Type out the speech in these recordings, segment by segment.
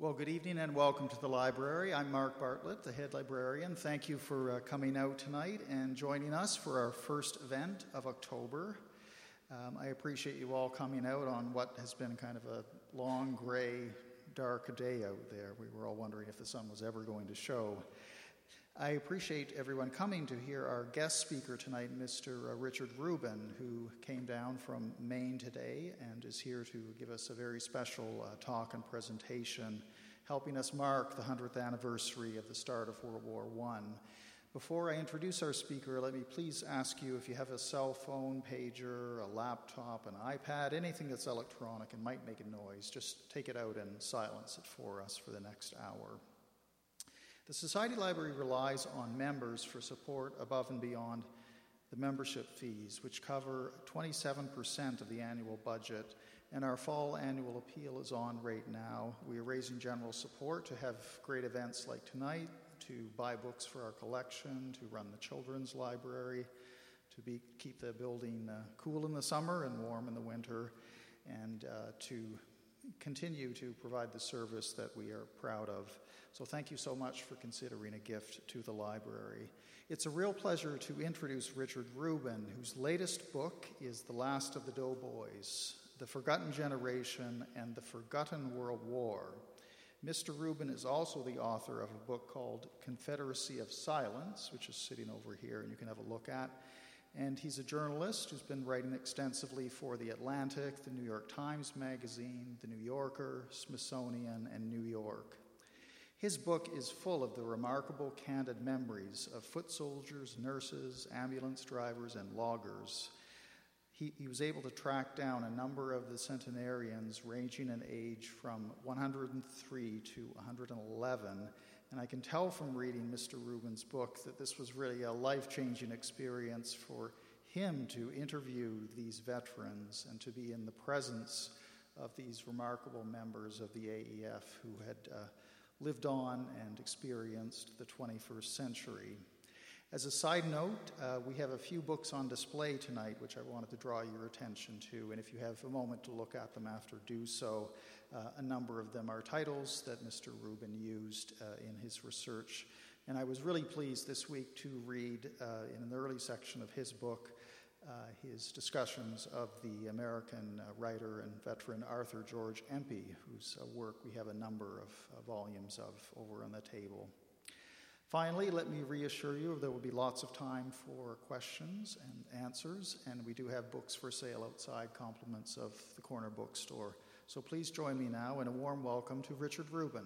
Well, good evening and welcome to the library. I'm Mark Bartlett, the head librarian. Thank you for coming out tonight and joining us for our first event of October. I appreciate you all coming out on what has been kind of a long, gray, dark day out there. We were all wondering if the sun was ever going to show. I appreciate everyone coming to hear our guest speaker tonight, Mr. Richard Rubin, who came down from Maine today and is here to give us a very special talk and presentation, helping us mark the 100th anniversary of the start of World War I. Before I introduce our speaker, let me please ask you if you have a cell phone, pager, a laptop, an iPad, anything that's electronic and might make a noise, just take it out and silence it for us for the next hour. The Society Library relies on members for support above and beyond the membership fees, which cover 27% of the annual budget, and our fall annual appeal is on right now. We are raising general support to have great events like tonight, to buy books for our collection, to run the children's library, to keep the building cool in the summer and warm in the winter, and to continue to provide the service that we are proud of. So thank you so much for considering a gift to the library. It's a real pleasure to introduce Richard Rubin, whose latest book is The Last of the Doughboys, The Forgotten Generation and the Forgotten World War. Mr. Rubin is also the author of a book called Confederacy of Silence, which is sitting over here and you can have a look at. And he's a journalist who's been writing extensively for The Atlantic, the New York Times Magazine, the New Yorker, Smithsonian, and New York. His book is full of the remarkable, candid memories of foot soldiers, nurses, ambulance drivers, and loggers. He was able to track down a number of the centenarians ranging in age from 103 to 111, and I can tell from reading Mr. Rubin's book that this was really a life-changing experience for him to interview these veterans and to be in the presence of these remarkable members of the AEF who had lived on and experienced the 21st century. As a side note, we have a few books on display tonight which I wanted to draw your attention to, and if you have a moment to look at them after, do so. A number of them are titles that Mr. Rubin used in his research, and I was really pleased this week to read in an early section of his book his discussions of the American writer and veteran Arthur George Empey, whose work we have a number of volumes of over on the table. Finally, let me reassure you there will be lots of time for questions and answers, and we do have books for sale outside, compliments of the corner bookstore. So please join me now in a warm welcome to Richard Rubin.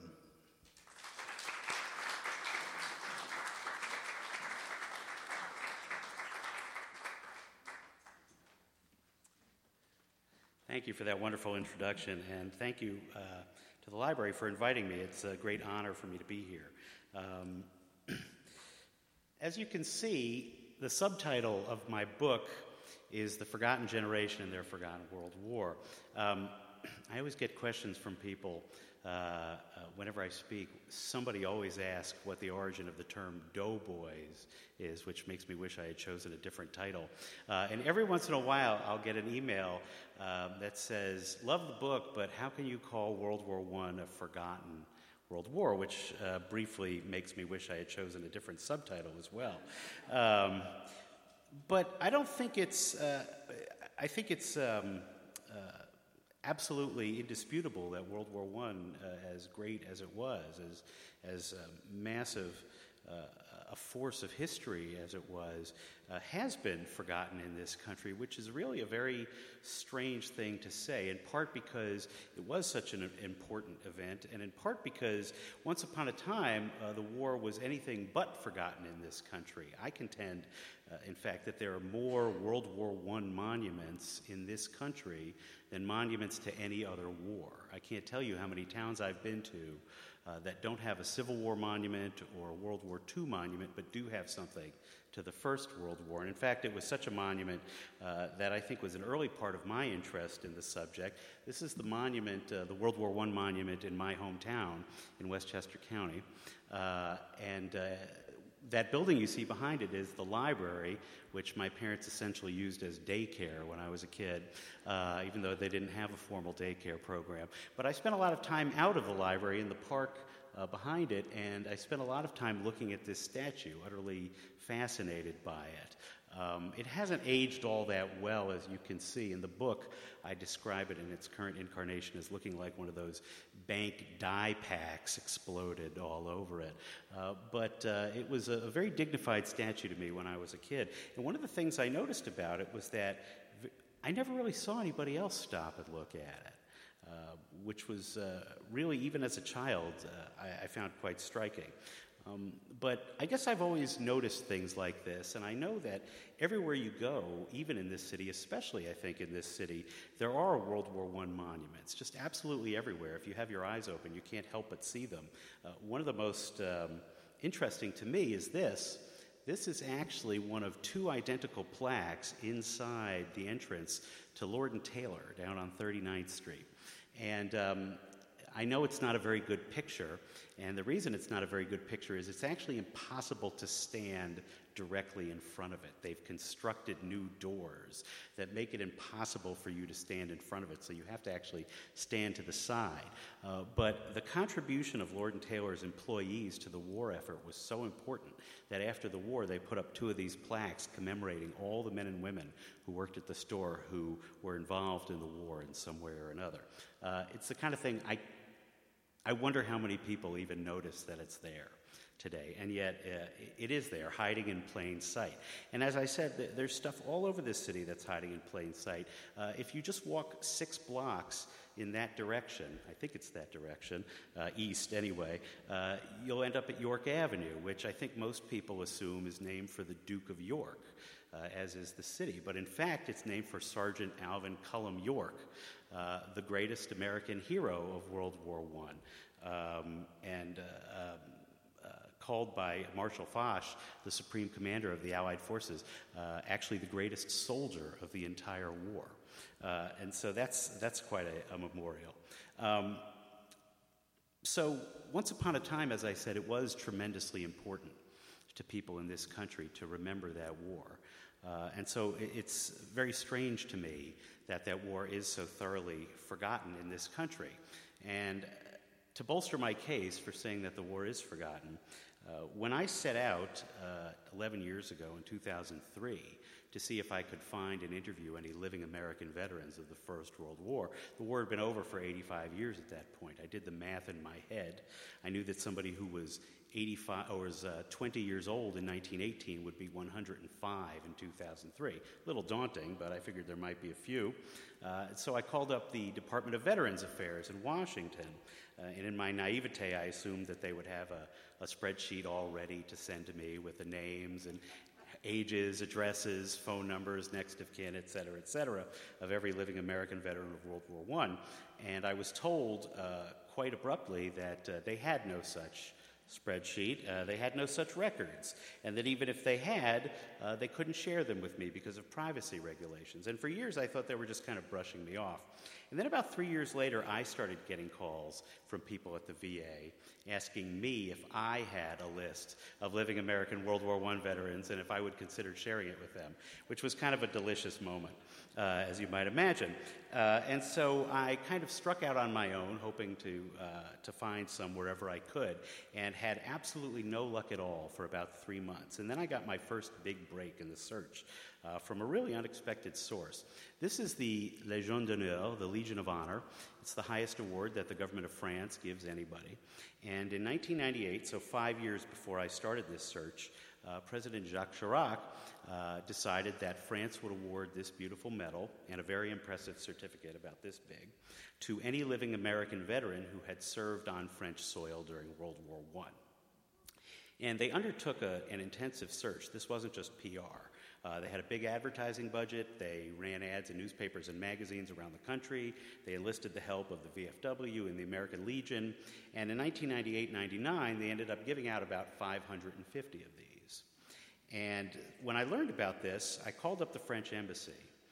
Thank you for that wonderful introduction, and thank you to the library for inviting me. It's a great honor for me to be here. As you can see, the subtitle of my book is The Forgotten Generation and Their Forgotten World War. I always get questions from people whenever I speak. Somebody always asks what the origin of the term doughboys is, which makes me wish I had chosen a different title. And every once in a while, I'll get an email that says, "Love the book, but how can you call World War I a forgotten World War?" Which briefly makes me wish I had chosen a different subtitle as well. But I don't think it's, I think it's absolutely indisputable that World War I, as great as it was, as massive a force of history as it was, has been forgotten in this country, which is really a very strange thing to say, in part because it was such an important event, and in part because once upon a time, the war was anything but forgotten in this country. I contend, in fact, that there are more World War I monuments in this country than monuments to any other war. I can't tell you how many towns I've been to that don't have a Civil War monument or a World War II monument, but do have something to the First World War. And in fact, it was such a monument that I think was an early part of my interest in the subject. This is the monument, the World War I monument in my hometown in Westchester County. And that building you see behind it is the library, which my parents essentially used as daycare when I was a kid, even though they didn't have a formal daycare program. But I spent a lot of time out of the library in the park behind it, and I spent a lot of time looking at this statue, utterly fascinated by it. It hasn't aged all that well, as you can see. In the book, I describe it in its current incarnation as looking like one of those bank die packs exploded all over it. But it was a very dignified statue to me when I was a kid. And one of the things I noticed about it was that I never really saw anybody else stop and look at it, which was really, even as a child, I found quite striking. But I guess I've always noticed things like this, and I know that everywhere you go, even in this city, especially I think in this city, there are World War I monuments, just absolutely everywhere. If you have your eyes open, you can't help but see them. One of the most interesting to me is this. This is actually one of two identical plaques inside the entrance to Lord & Taylor down on 39th Street. And I know it's not a very good picture, and the reason it's not a very good picture is it's actually impossible to stand directly in front of it. They've constructed new doors that make it impossible for you to stand in front of it, so you have to actually stand to the side. But the contribution of Lord & Taylor's employees to the war effort was so important that after the war they put up two of these plaques commemorating all the men and women who worked at the store who were involved in the war in some way or another. It's the kind of thing I wonder how many people even notice that it's there today, and yet it is there, hiding in plain sight. And as I said, there's stuff all over this city that's hiding in plain sight. If you just walk 6 blocks in that direction, I think it's that direction, east anyway, you'll end up at York Avenue, which I think most people assume is named for the Duke of York, as is the city. But in fact, it's named for Sergeant Alvin Cullum York, the greatest American hero of World War I, and called by Marshal Foch, the supreme commander of the Allied forces, actually the greatest soldier of the entire war. And so that's quite a memorial. So once upon a time, as I said, it was tremendously important to people in this country to remember that war. And so it's very strange to me that war is so thoroughly forgotten in this country. And to bolster my case for saying that the war is forgotten, when I set out 11 years ago in 2003 to see if I could find and interview any living American veterans of the First World War, the war had been over for 85 years at that point. I did the math in my head. I knew that somebody who was 20 years old in 1918 would be 105 in 2003. A little daunting, but I figured there might be a few. So I called up the Department of Veterans Affairs in Washington, and in my naivete, I assumed that they would have a spreadsheet all ready to send to me with the names and ages, addresses, phone numbers, next of kin, et cetera, of every living American veteran of World War I. And I was told quite abruptly that they had no such spreadsheet. They had no such records, and that even if they had, they couldn't share them with me because of privacy regulations. And for years, I thought they were just kind of brushing me off. And then about 3 years later, I started getting calls from people at the VA asking me if I had a list of living American World War I veterans and if I would consider sharing it with them, which was kind of a delicious moment, as you might imagine. And so I kind of struck out on my own, hoping to find some wherever I could, and had absolutely no luck at all for about 3 months. And then I got my first big break in the search from a really unexpected source. This is the Légion d'honneur, the Legion of Honor. It's the highest award that the government of France gives anybody. And in 1998, so 5 years before I started this search, President Jacques Chirac decided that France would award this beautiful medal and a very impressive certificate about this big to any living American veteran who had served on French soil during World War I. And they undertook an intensive search. This wasn't just PR. They had a big advertising budget. They ran ads in newspapers and magazines around the country. They enlisted the help of the VFW and the American Legion. And in 1998-99, they ended up giving out about 550 of these. And when I learned about this, I called up the French embassy.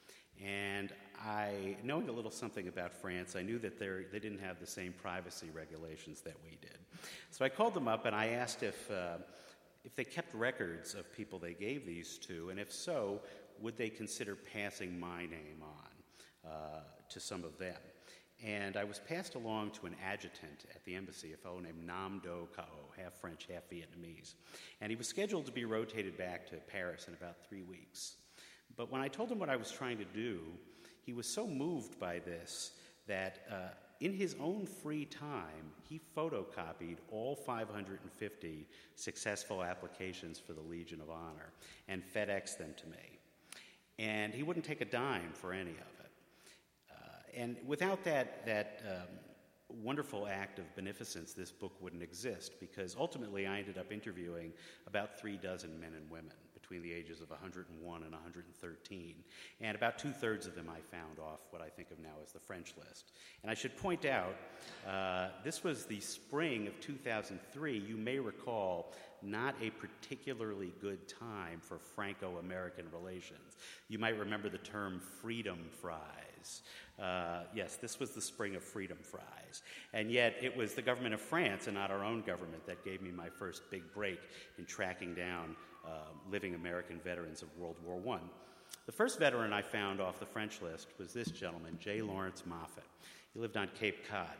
And knowing a little something about France, I knew that they didn't have the same privacy regulations that we did. So I called them up and I asked if if they kept records of people they gave these to, and if so, would they consider passing my name on to some of them? And I was passed along to an adjutant at the embassy, a fellow named Nam Do Cao, half French, half Vietnamese. And he was scheduled to be rotated back to Paris in about 3 weeks. But when I told him what I was trying to do, he was so moved by this that in his own free time, he photocopied all 550 successful applications for the Legion of Honor and FedExed them to me. And he wouldn't take a dime for any of it. And without that wonderful act of beneficence, this book wouldn't exist, because ultimately I ended up interviewing about 36 men and women between the ages of 101 and 113. And about 2/3 of them I found off what I think of now as the French list. And I should point out, this was the spring of 2003. You may recall, not a particularly good time for Franco-American relations. You might remember the term freedom fries. Yes, this was the spring of freedom fries. And yet it was the government of France and not our own government that gave me my first big break in tracking down living American veterans of World War I. The first veteran I found off the French list was this gentleman, J. Lawrence Moffett. He lived on Cape Cod.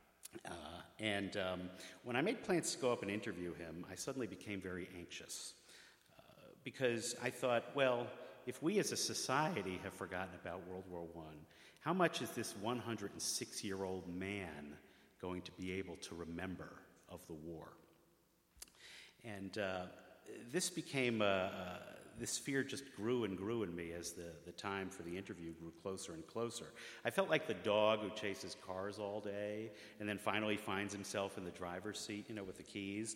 When I made plans to go up and interview him, I suddenly became very anxious because I thought, well, if we as a society have forgotten about World War I, how much is this 106-year-old man going to be able to remember of the war? And this became, this fear just grew and grew in me as the time for the interview grew closer and closer. I felt like the dog who chases cars all day and then finally finds himself in the driver's seat, with the keys.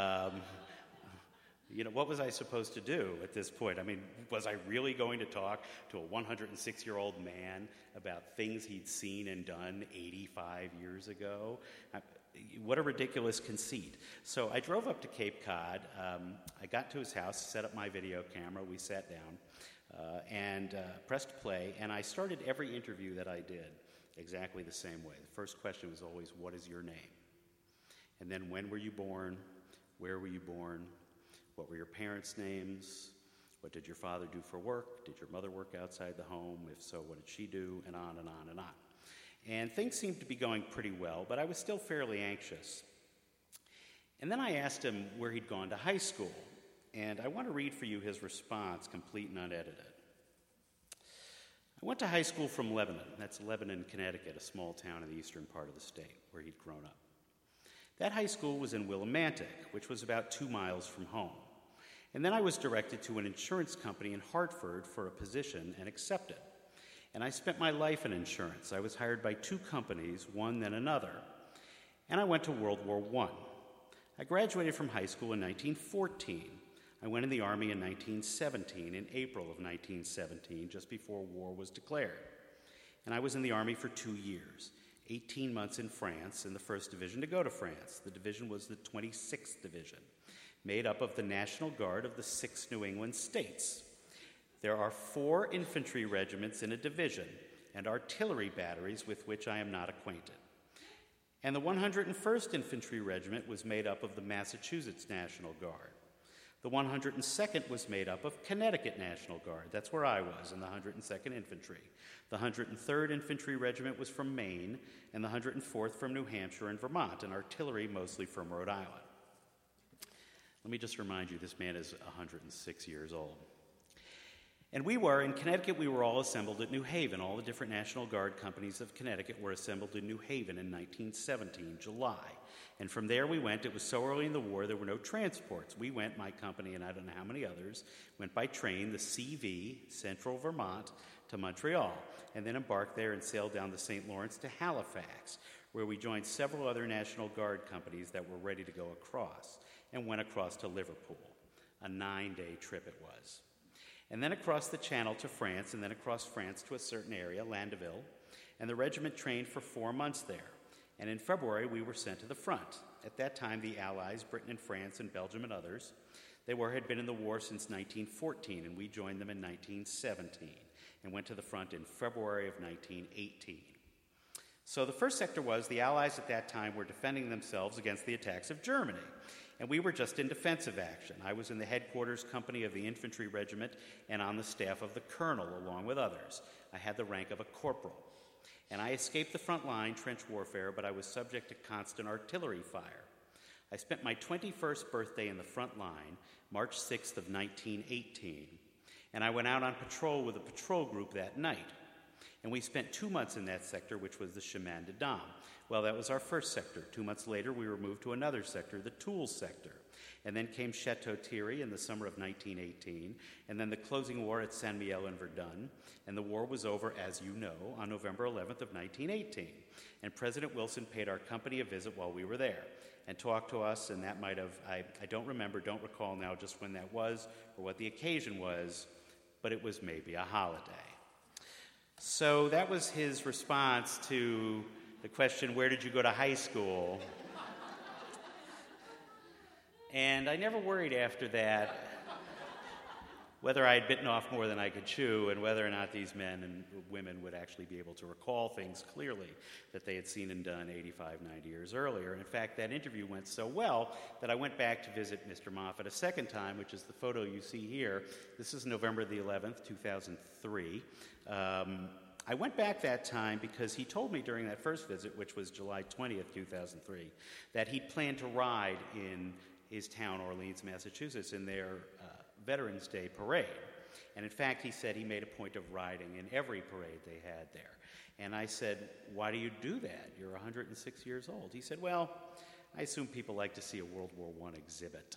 What was I supposed to do at this point? I mean, was I really going to talk to a 106-year-old man about things he'd seen and done 85 years ago? What a ridiculous conceit. So I drove up to Cape Cod. I got to his house, set up my video camera. We sat down and pressed play. And I started every interview that I did exactly the same way. The first question was always, what is your name? And then, when were you born? Where were you born? What were your parents' names? What did your father do for work? Did your mother work outside the home? If so, what did she do? And on and on and on. And things seemed to be going pretty well, but I was still fairly anxious. And then I asked him where he'd gone to high school, and I want to read for you his response, complete and unedited. I went to high school from Lebanon. That's Lebanon, Connecticut, a small town in the eastern part of the state where he'd grown up. That high school was in Willimantic, which was about 2 miles from home. And then I was directed to an insurance company in Hartford for a position and accepted. And I spent my life in insurance. I was hired by 2 companies, one then another. And I went to World War I. I graduated from high school in 1914. I went in the Army in 1917, in April of 1917, just before war was declared. And I was in the Army for 2 years, 18 months in France, in the 1st Division to go to France. The division was the 26th Division, made up of the National Guard of the 6 New England states. There are 4 infantry regiments in a division and artillery batteries with which I am not acquainted. And the 101st Infantry Regiment was made up of the Massachusetts National Guard. The 102nd was made up of Connecticut National Guard. That's where I was, in the 102nd Infantry. The 103rd Infantry Regiment was from Maine, and the 104th from New Hampshire and Vermont, and artillery mostly from Rhode Island. Let me just remind you, this man is 106 years old. And in Connecticut, we were all assembled at New Haven. All the different National Guard companies of Connecticut were assembled in New Haven in 1917, July. And from there we went. It was so early in the war, there were no transports. We went, my company and I don't know how many others, went by train, the CV, Central Vermont, to Montreal, and then embarked there and sailed down the St. Lawrence to Halifax, where we joined several other National Guard companies that were ready to go across, and went across to Liverpool. A 9-day trip it was. And then across the Channel to France, and then across France to a certain area, Landeville, and the regiment trained for 4 months there. And in February, we were sent to the front. At that time, the Allies, Britain and France and Belgium and others, had been in the war since 1914, and we joined them in 1917, and went to the front in February of 1918. So the first sector was the Allies at that time were defending themselves against the attacks of Germany. And we were just in defensive action. I was in the headquarters company of the infantry regiment and on the staff of the colonel, along with others. I had the rank of a corporal. And I escaped the front line, trench warfare, but I was subject to constant artillery fire. I spent my 21st birthday in the front line, March 6th of 1918, and I went out on patrol with a patrol group that night. And we spent 2 months in that sector, which was the Chemin de Dam. Well, that was our first sector. 2 months later, we were moved to another sector, the Toul sector. And then came Chateau Thierry in the summer of 1918, and then the closing war at Saint-Mihiel and Verdun. And the war was over, as you know, on November 11th of 1918. And President Wilson paid our company a visit while we were there and talked to us, and that might have, I don't recall now just when that was or what the occasion was, but it was maybe a holiday. So that was his response to the question, where did you go to high school? And I never worried after that whether I had bitten off more than I could chew and whether or not these men and women would actually be able to recall things clearly that they had seen and done 85, 90 years earlier. In fact, that interview went so well that I went back to visit Mr. Moffat a second time, which is the photo you see here. This is November the 11th, 2003. I went back that time because he told me during that first visit, which was July 20th, 2003, that he'd planned to ride in his town, Orleans, Massachusetts, in their Veterans Day parade. And in fact, he said he made a point of riding in every parade they had there. And I said, why do you do that? You're 106 years old. He said, well, I assume people like to see a World War I exhibit.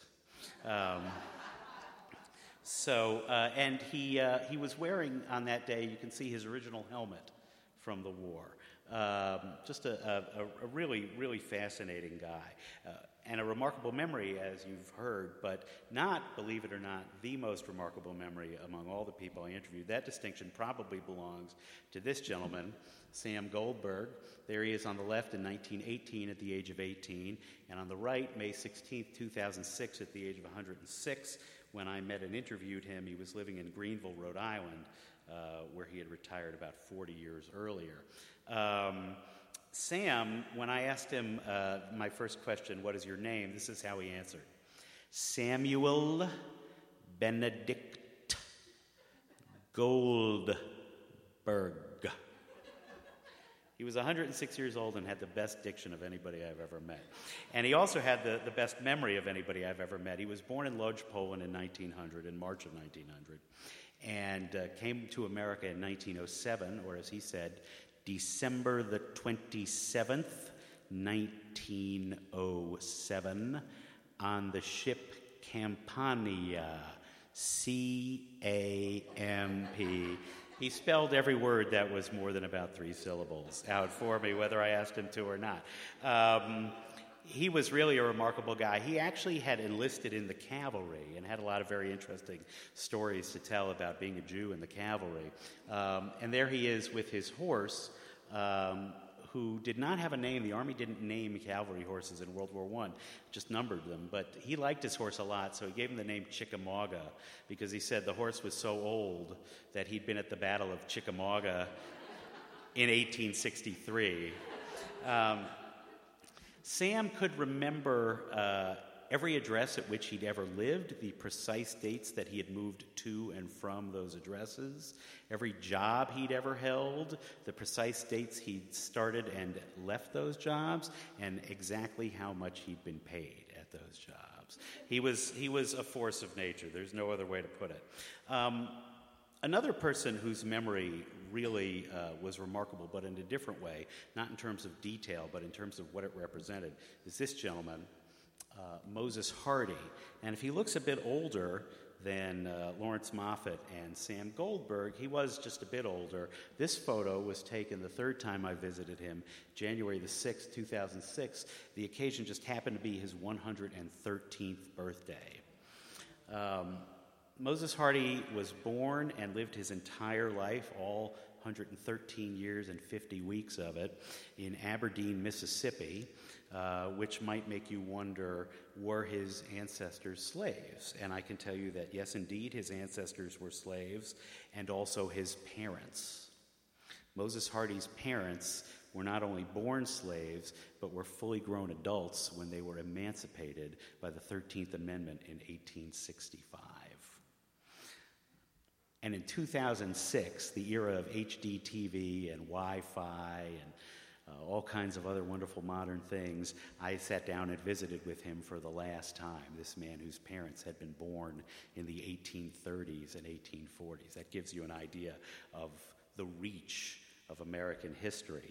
And he was wearing on that day, you can see his original helmet from the war. Just a really, really fascinating guy. And a remarkable memory, as you've heard, but not, believe it or not, the most remarkable memory among all the people I interviewed. That distinction probably belongs to this gentleman, Sam Goldberg. There he is on the left in 1918 at the age of 18, and on the right, May 16, 2006, at the age of 106. When I met and interviewed him, he was living in Greenville, Rhode Island, where he had retired about 40 years earlier. Sam, when I asked him my first question, what is your name, this is how he answered. Samuel Benedict Goldberg. He was 106 years old and had the best diction of anybody I've ever met. And he also had the best memory of anybody I've ever met. He was born in Lodz, Poland in 1900, in March of 1900, and came to America in 1907, or as he said, December the 27th, 1907, on the ship Campania, C-A-M-P. He spelled every word that was more than about 3 syllables out for me, whether I asked him to or not. He was really a remarkable guy. He actually had enlisted in the cavalry and had a lot of very interesting stories to tell about being a Jew in the cavalry. And there he is with his horse, who did not have a name. The Army didn't name cavalry horses in World War I, just numbered them. But he liked his horse a lot, so he gave him the name Chickamauga because he said the horse was so old that he'd been at the Battle of Chickamauga in 1863. Sam could remember every address at which he'd ever lived, the precise dates that he had moved to and from those addresses, every job he'd ever held, the precise dates he'd started and left those jobs, and exactly how much he'd been paid at those jobs. He was a force of nature. There's no other way to put it. Another person whose memory really was remarkable, but in a different way, not in terms of detail, but in terms of what it represented, is this gentleman, Moses Hardy. And if he looks a bit older than Lawrence Moffat and Sam Goldberg, he was just a bit older. This photo was taken the third time I visited him, January the 6th, 2006. The occasion just happened to be his 113th birthday. Moses Hardy was born and lived his entire life, all 113 years and 50 weeks of it, in Aberdeen, Mississippi, which might make you wonder, were his ancestors slaves? And I can tell you that, yes, indeed, his ancestors were slaves, and also his parents. Moses Hardy's parents were not only born slaves, but were fully grown adults when they were emancipated by the 13th Amendment in 1865. And in 2006, the era of HD TV and Wi-Fi and all kinds of other wonderful modern things, I sat down and visited with him for the last time, this man whose parents had been born in the 1830s and 1840s. That gives you an idea of the reach of American history.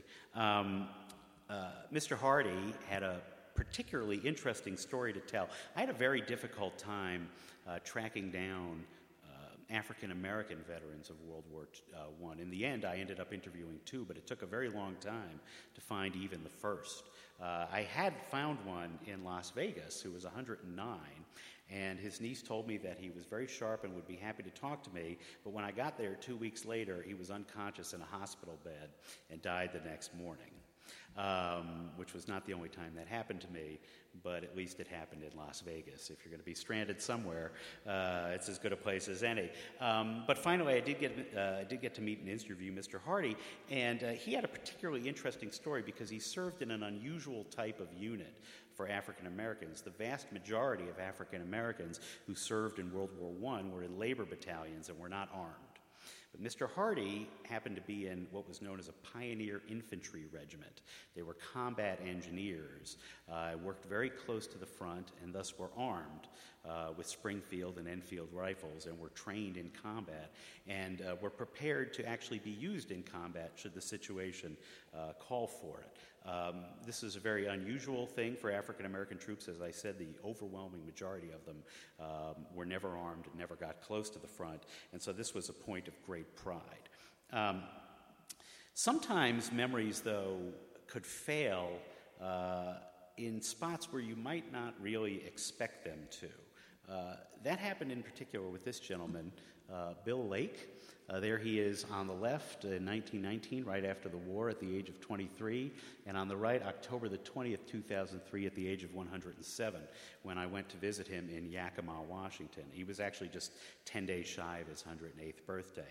Mr. Hardy had a particularly interesting story to tell. I had a very difficult time tracking down African-American veterans of World War I. In the end, I ended up interviewing two, but it took a very long time to find even the first. I had found one in Las Vegas who was 109, and his niece told me that he was very sharp and would be happy to talk to me, but when I got there 2 weeks later, he was unconscious in a hospital bed and died the next morning. Which was not the only time that happened to me, but at least it happened in Las Vegas. If you're going to be stranded somewhere, it's as good a place as any. But finally, I did get to meet and interview Mr. Hardy, and he had a particularly interesting story because he served in an unusual type of unit for African Americans. The vast majority of African Americans who served in World War I were in labor battalions and were not armed. But Mr. Hardy happened to be in what was known as a pioneer infantry regiment. They were combat engineers, worked very close to the front, and thus were armed with Springfield and Enfield rifles, and were trained in combat, and were prepared to actually be used in combat should the situation call for it. This is a very unusual thing for African American troops. As I said, the overwhelming majority of them were never armed, never got close to the front, and so this was a point of great pride. Sometimes memories, though, could fail in spots where you might not really expect them to. That happened in particular with this gentleman, Bill Lake. There he is on the left in 1919, right after the war, at the age of 23, and on the right, October the 20th, 2003, at the age of 107, when I went to visit him in Yakima, Washington. He was actually just 10 days shy of his 108th birthday.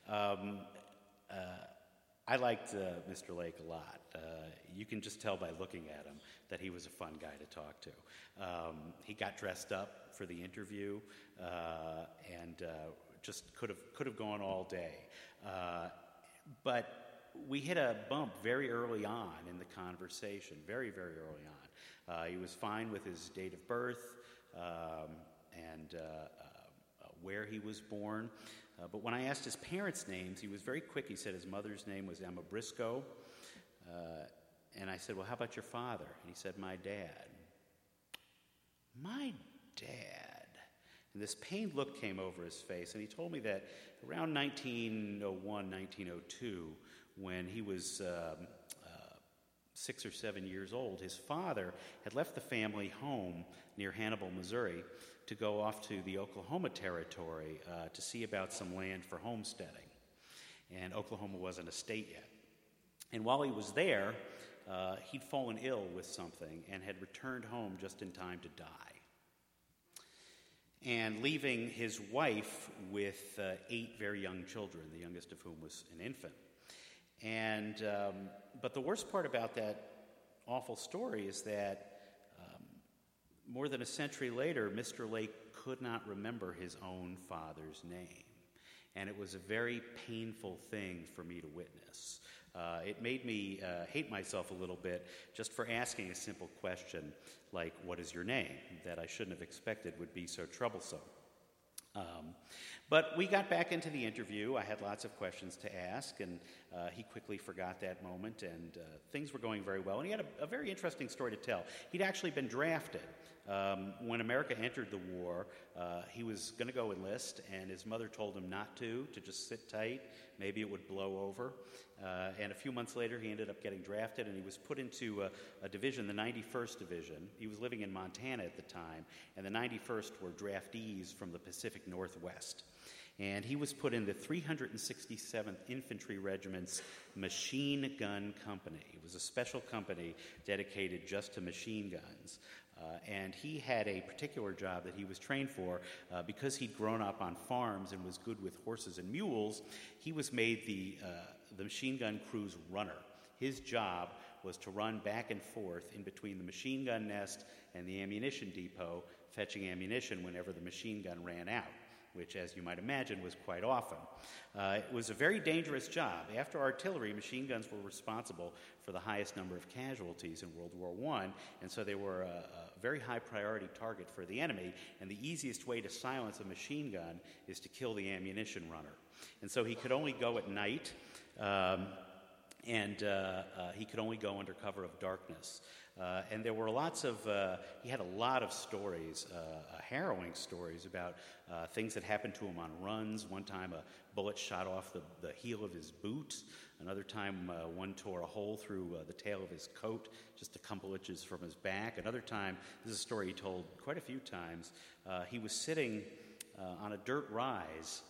I liked Mr. Lake a lot. You can just tell by looking at him that he was a fun guy to talk to. He got dressed up for the interview and just could have gone all day. But we hit a bump very early on in the conversation, very, very early on. He was fine with his date of birth and where he was born. But when I asked his parents' names, he was very quick. He said his mother's name was Emma Briscoe. And I said, well, how about your father? And he said, my dad. My dad. And this pained look came over his face, and he told me that around 1901, 1902, when he was 6 or 7 years old, his father had left the family home near Hannibal, Missouri, to go off to the Oklahoma Territory to see about some land for homesteading. And Oklahoma wasn't a state yet. And while he was there, he'd fallen ill with something and had returned home just in time to die. And leaving his wife with 8 very young children, the youngest of whom was an infant. And but the worst part about that awful story is that more than a century later, Mr. Lake could not remember his own father's name. And it was a very painful thing for me to witness. It made me hate myself a little bit just for asking a simple question like, what is your name? That I shouldn't have expected would be so troublesome. But we got back into the interview. I had lots of questions to ask, and he quickly forgot that moment, and things were going very well. And he had a very interesting story to tell. He'd actually been drafted. When America entered the war, he was going to go enlist, and his mother told him not to just sit tight. Maybe it would blow over. And a few months later, he ended up getting drafted, and he was put into a division, the 91st Division. He was living in Montana at the time, and the 91st were draftees from the Pacific Northwest. And he was put in the 367th Infantry Regiment's Machine Gun Company. It was a special company dedicated just to machine guns. And he had a particular job that he was trained for because he'd grown up on farms and was good with horses and mules. He was made the machine gun crew's runner. His job was to run back and forth in between the machine gun nest and the ammunition depot, fetching ammunition whenever the machine gun ran out, which, as you might imagine, was quite often. It was a very dangerous job. After artillery, machine guns were responsible for the highest number of casualties in World War I, and so they were a very high priority target for the enemy, and the easiest way to silence a machine gun is to kill the ammunition runner. And so he could only go at night, and he could only go under cover of darkness. And there were he had a lot of stories, harrowing stories about things that happened to him on runs. One time a bullet shot off the heel of his boot. Another time one tore a hole through the tail of his coat, just a couple inches from his back. Another time, this is a story he told quite a few times, he was sitting on a dirt rise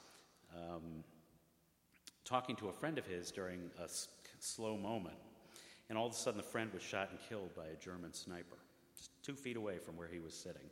talking to a friend of his during a slow moment. And all of a sudden, the friend was shot and killed by a German sniper, just 2 feet away from where he was sitting.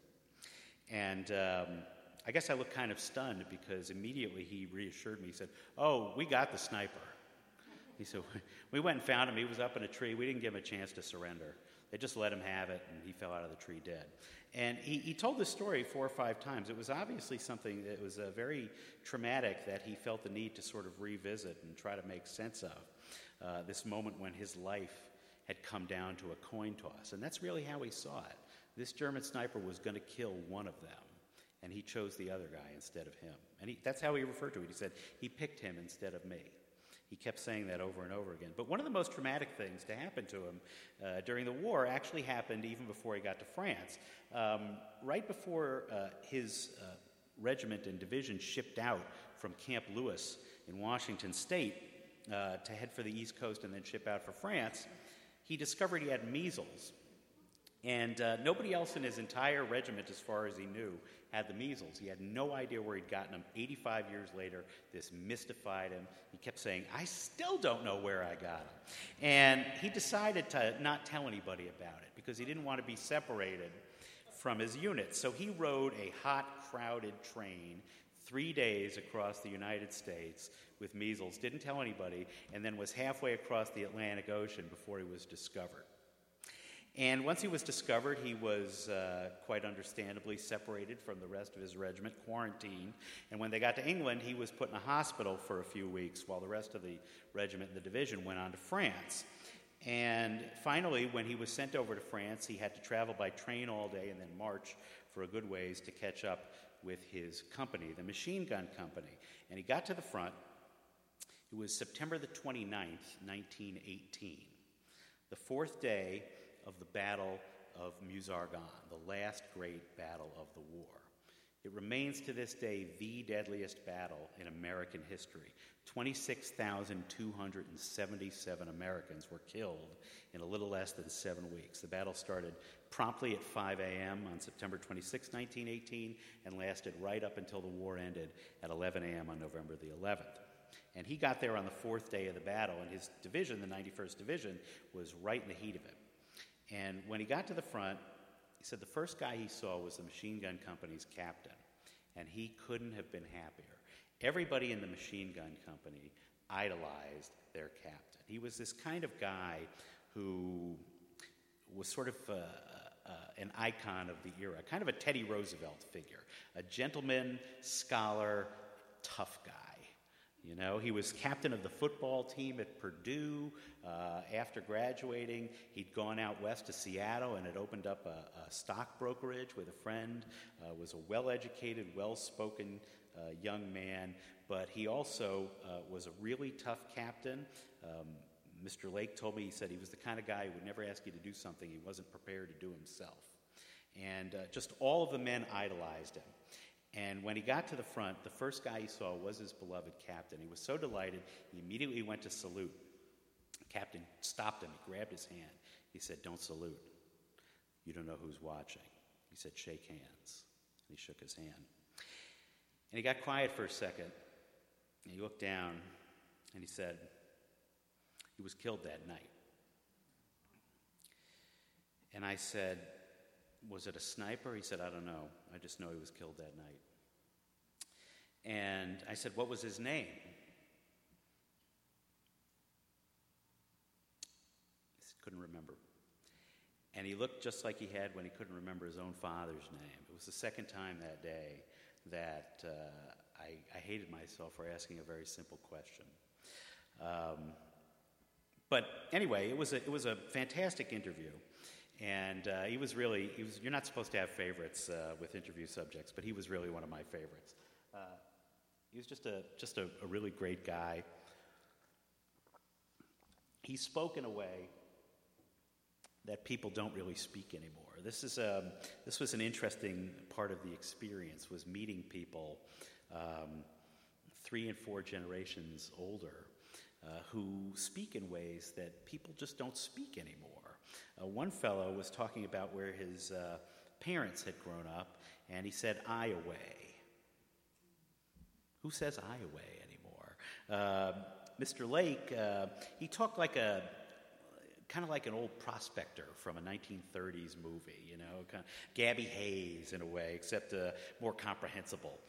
And I guess I looked kind of stunned because immediately he reassured me. He said, "Oh, we got the sniper." He said, "We went and found him. He was up in a tree. We didn't give him a chance to surrender. They just let him have it, and he fell out of the tree dead." And he told this story 4 or 5 times. It was obviously something that was very traumatic that he felt the need to sort of revisit and try to make sense of. This moment when his life had come down to a coin toss. And that's really how he saw it. This German sniper was going to kill one of them, and he chose the other guy instead of him. And that's how he referred to it. He said, he picked him instead of me. He kept saying that over and over again. But one of the most traumatic things to happen to him during the war actually happened even before he got to France. Right before his regiment and division shipped out from Camp Lewis in Washington State to head for the East Coast and then ship out for France, he discovered he had measles. And nobody else in his entire regiment, as far as he knew, had the measles. He had no idea where he'd gotten them. 85 years later, this mystified him. He kept saying, "I still don't know where I got them." And he decided to not tell anybody about it because he didn't want to be separated from his unit. So he rode a hot, crowded train 3 days across the United States with measles, didn't tell anybody, and then was halfway across the Atlantic Ocean before he was discovered. And once he was discovered, he was quite understandably separated from the rest of his regiment, quarantined. And when they got to England, he was put in a hospital for a few weeks while the rest of the regiment and the division went on to France. And finally, when he was sent over to France, he had to travel by train all day and then march for a good ways to catch up with his company, the machine gun company. And he got to the front. It was September the 29th, 1918, the 4th day of the Battle of Meuse-Argonne, the last great battle of the war. It remains to this day the deadliest battle in American history. 26,277 Americans were killed in a little less than 7 weeks. The battle started promptly at 5 a.m. on September 26, 1918, and lasted right up until the war ended at 11 a.m. on November the 11th. And he got there on the 4th day of the battle, and his division, the 91st Division, was right in the heat of it. And when he got to the front, he said the first guy he saw was the machine gun company's captain, and he couldn't have been happier. Everybody in the machine gun company idolized their captain. He was this kind of guy who was sort of an icon of the era, kind of a Teddy Roosevelt figure, a gentleman, scholar, tough guy. You know, he was captain of the football team at Purdue. After graduating, he'd gone out west to Seattle and had opened up a stock brokerage with a friend, was a well-educated, well-spoken young man, but he also was a really tough captain. Mr. Lake told me, he said he was the kind of guy who would never ask you to do something he wasn't prepared to do himself. And just all of the men idolized him. And when he got to the front, the first guy he saw was his beloved captain. He was so delighted, he immediately went to salute. The captain stopped him. He grabbed his hand. He said, "Don't salute. You don't know who's watching." He said, "Shake hands." And he shook his hand. And he got quiet for a second. And he looked down, and he said, "He was killed that night." And I said, "Was it a sniper?" He said, "I don't know. I just know he was killed that night." And I said, "What was his name?" couldn't remember. And he looked just like he had when he couldn't remember his own father's name. It was the second time that day that I hated myself for asking a very simple question. But anyway, it was a fantastic interview. And you're not supposed to have favorites with interview subjects, but he was really one of my favorites. He was just a really great guy. He spoke in a way that people don't really speak anymore. This was an interesting part of the experience, was meeting people 3 and 4 generations older who speak in ways that people just don't speak anymore. One fellow was talking about where his parents had grown up, and he said, "I away." Who says "I away" anymore? Mr. Lake, he talked kind of like an old prospector from a 1930s movie, kind of Gabby Hayes in a way, except more comprehensible.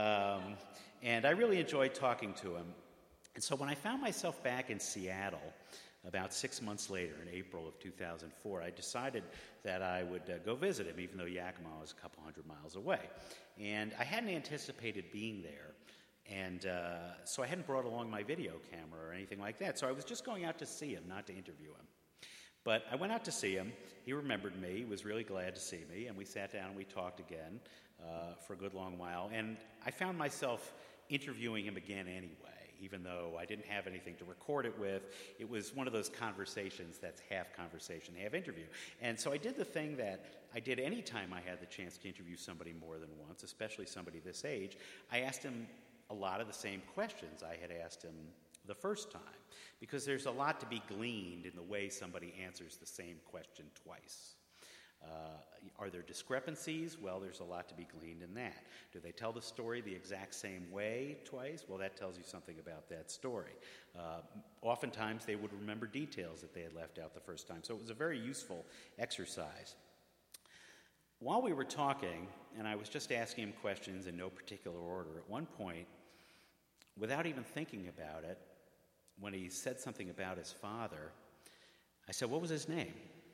And I really enjoyed talking to him. And so when I found myself back in Seattle about 6 months later, in April of 2004, I decided that I would go visit him, even though Yakima was a couple hundred miles away. And I hadn't anticipated being there. And so I hadn't brought along my video camera or anything like that. So I was just going out to see him, not to interview him. But I went out to see him. He remembered me. He was really glad to see me. And we sat down and we talked again for a good long while. And I found myself interviewing him again anyway, even though I didn't have anything to record it with. It was one of those conversations that's half conversation, half interview. And so I did the thing that I did any time I had the chance to interview somebody more than once, especially somebody this age. I asked him a lot of the same questions I had asked him the first time, because there's a lot to be gleaned in the way somebody answers the same question twice. Are there discrepancies? Well, there's a lot to be gleaned in that. Do they tell the story the exact same way twice? Well, that tells you something about that story. Oftentimes, they would remember details that they had left out the first time. So it was a very useful exercise. While we were talking, and I was just asking him questions in no particular order, at one point, without even thinking about it, when he said something about his father, I said, "What was his name?"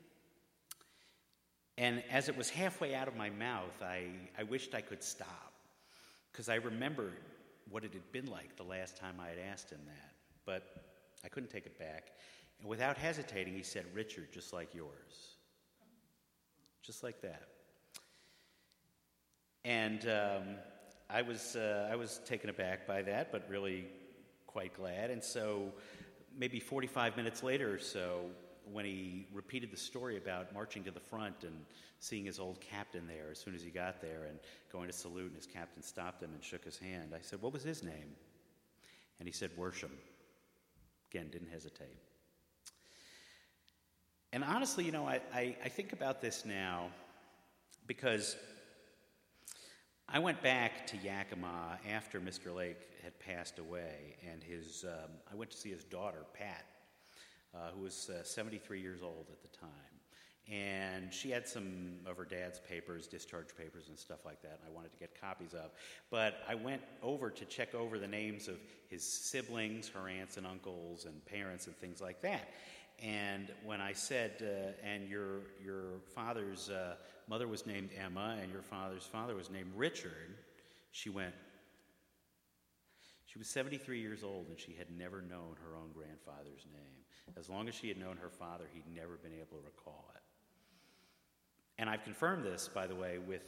And as it was halfway out of my mouth, I wished I could stop, because I remembered what it had been like the last time I had asked him that. But I couldn't take it back. And without hesitating, he said, "Richard, just like yours." Just like that. And I was taken aback by that, but really quite glad. And so maybe 45 minutes later or so, when he repeated the story about marching to the front and seeing his old captain there as soon as he got there and going to salute, and his captain stopped him and shook his hand, I said, "What was his name?" And he said, "Worsham." Again, didn't hesitate. And honestly, I think about this now because I went back to Yakima after Mr. Lake had passed away, and I went to see his daughter, Pat, who was 73 years old at the time. And she had some of her dad's papers, discharge papers and stuff like that, and I wanted to get copies of. But I went over to check over the names of his siblings, her aunts and uncles and parents and things like that. And when I said, "And your father's mother was named Emma, and your father's father was named Richard," she went. She was 73 years old, and she had never known her own grandfather's name. As long as she had known her father, he'd never been able to recall it. And I've confirmed this, by the way, with